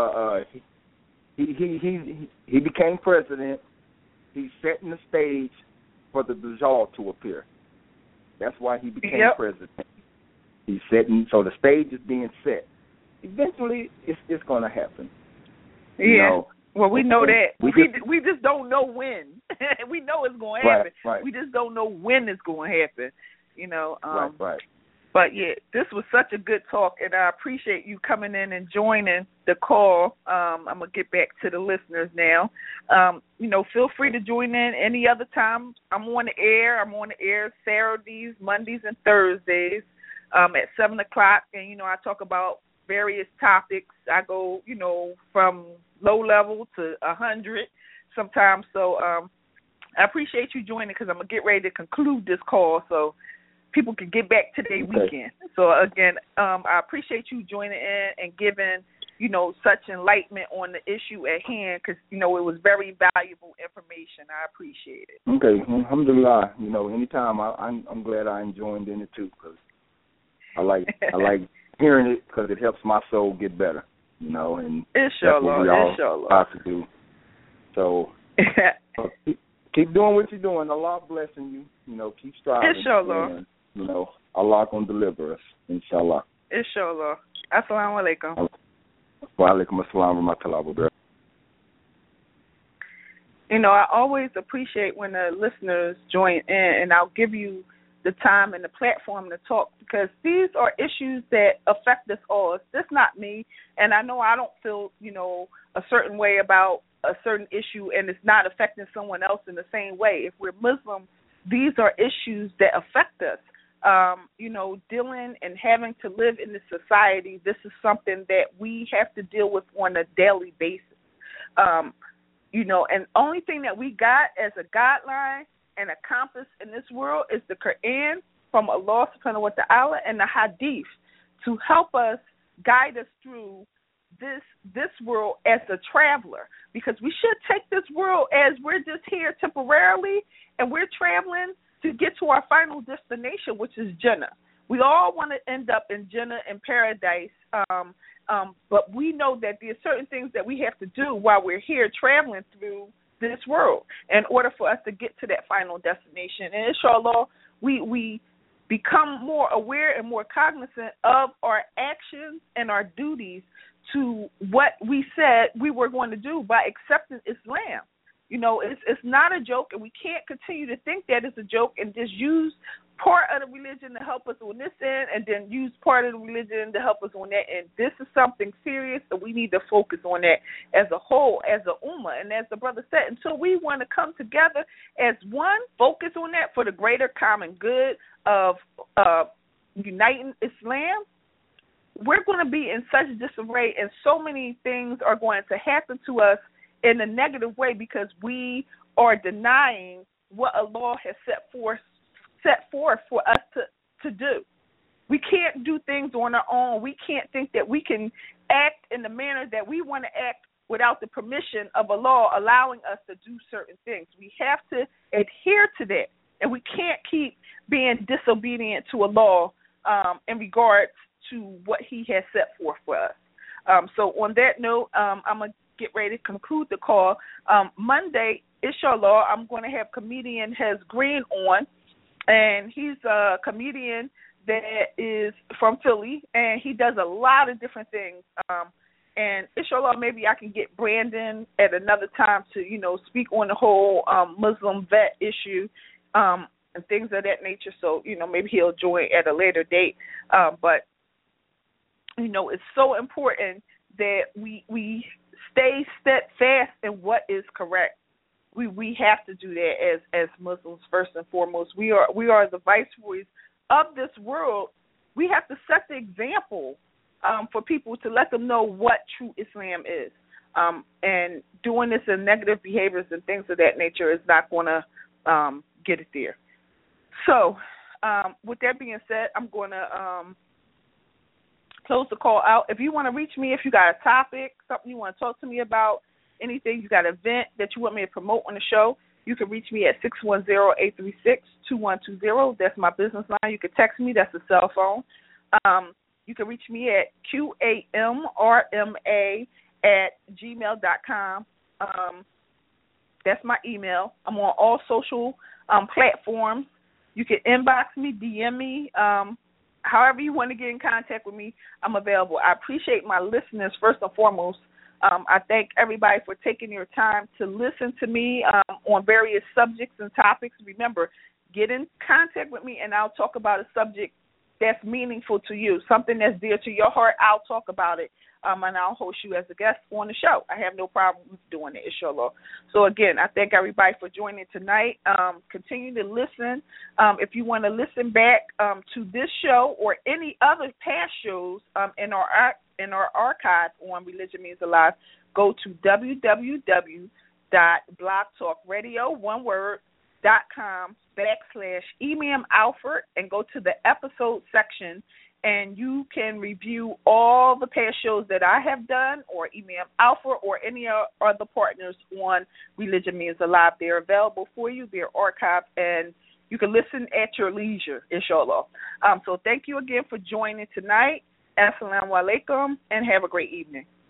he became president. He's setting the stage for the Dajjal to appear. That's why he became president. He's setting, so the stage is being set. Eventually, it's going to happen. Yeah. You know? Well, we know that. We just don't know when. We know it's going to happen. Right. We just don't know when it's going to happen. You know. Right. But yeah, this was such a good talk, and I appreciate you coming in and joining the call. I'm gonna get back to the listeners now. You know, feel free to join in any other time. I'm on the air. Saturdays, Mondays, and Thursdays at 7:00, and you know I talk about various topics. I go, you know, from low level to 100 sometimes. So I appreciate you joining, because I'm gonna get ready to conclude this call so people can get back to their weekend. So again, I appreciate you joining in and giving, you know, such enlightenment on the issue at hand, because you know it was very valuable information. I appreciate it. Okay, alhamdulillah. You know, anytime I'm glad I joined in it too, because I like hearing it, because it helps my soul get better. You know, and that's what we all have to do. So keep doing what you're doing. Allah blessing you. You know, keep striving. Inshallah. And, you know, Allah gonna deliver us. Inshallah. Inshallah. Assalamu alaikum. Wa alaikum assalam wa rahmatullahi wa barakatuh. You know, I always appreciate when the listeners join in, and I'll give you the time and the platform to talk, because these are issues that affect us all. It's just not me, and I know I don't feel, you know, a certain way about a certain issue, and it's not affecting someone else in the same way. If we're Muslim, these are issues that affect us. You know, dealing and having to live in this society, this is something that we have to deal with on a daily basis. You know, and the only thing that we got as a guideline and a compass in this world is the Quran from Allah subhanahu wa ta'ala and the Hadith to help us, guide us through this world as a traveler, because we should take this world as we're just here temporarily and we're traveling to get to our final destination, which is Jannah. We all want to end up in Jannah, in paradise, but we know that there are certain things that we have to do while we're here traveling through this world in order for us to get to that final destination. And inshallah, we become more aware and more cognizant of our actions and our duties to what we said we were going to do by accepting Islam. You know, it's not a joke, and we can't continue to think that it's a joke and just use part of the religion to help us on this end and then use part of the religion to help us on that end. This is something serious, and we need to focus on that as a whole, as a ummah. And as the brother said, until we want to come together as one, focus on that for the greater common good of uniting Islam, we're going to be in such disarray, and so many things are going to happen to us in a negative way because we are denying what Allah has set forth for us to do. We can't do things on our own. We can't think that we can act in the manner that we want to act without the permission of Allah allowing us to do certain things. We have to adhere to that, and we can't keep being disobedient to Allah in regards to what He has set forth for us. So on that note, I'm going to get ready to conclude the call. Monday, inshallah, I'm going to have comedian Hez Green on, and he's a comedian that is from Philly, and he does a lot of different things. And inshallah, maybe I can get Brandon at another time to, you know, speak on the whole Muslim vet issue and things of that nature. So, you know, maybe he'll join at a later date. But, you know, it's so important that we stay steadfast in what is correct. We have to do that as Muslims first and foremost. We are the viceroys of this world. We have to set the example for people to let them know what true Islam is. And doing this in negative behaviors and things of that nature is not going to get it there. So with that being said, I'm going to close the call out. If you want to reach me, if you got a topic, something you want to talk to me about, anything, you got an event that you want me to promote on the show, you can reach me at 610-836-2120. That's my business line. You can text me. That's a cell phone. You can reach me at QAMRMA@gmail.com. That's my email. I'm on all social platforms. You can inbox me, DM me. However you want to get in contact with me, I'm available. I appreciate my listeners first and foremost. I thank everybody for taking your time to listen to me on various subjects and topics. Remember, get in contact with me, and I'll talk about a subject that's meaningful to you, something that's dear to your heart. I'll talk about it, and I'll host you as a guest on the show. I have no problem with doing it, inshallah. So, again, I thank everybody for joining tonight. Continue to listen. If you want to listen back to this show or any other past shows in our archive on Religion Means Alive, go to www.blogtalkradio.com/Imam Alfred and go to the episode section, and you can review all the past shows that I have done, or Imam Alfred, or any other partners on Religion Means Alive. They're available for you. They're archived, and you can listen at your leisure, inshallah. So thank you again for joining tonight. Assalamu alaikum, and have a great evening.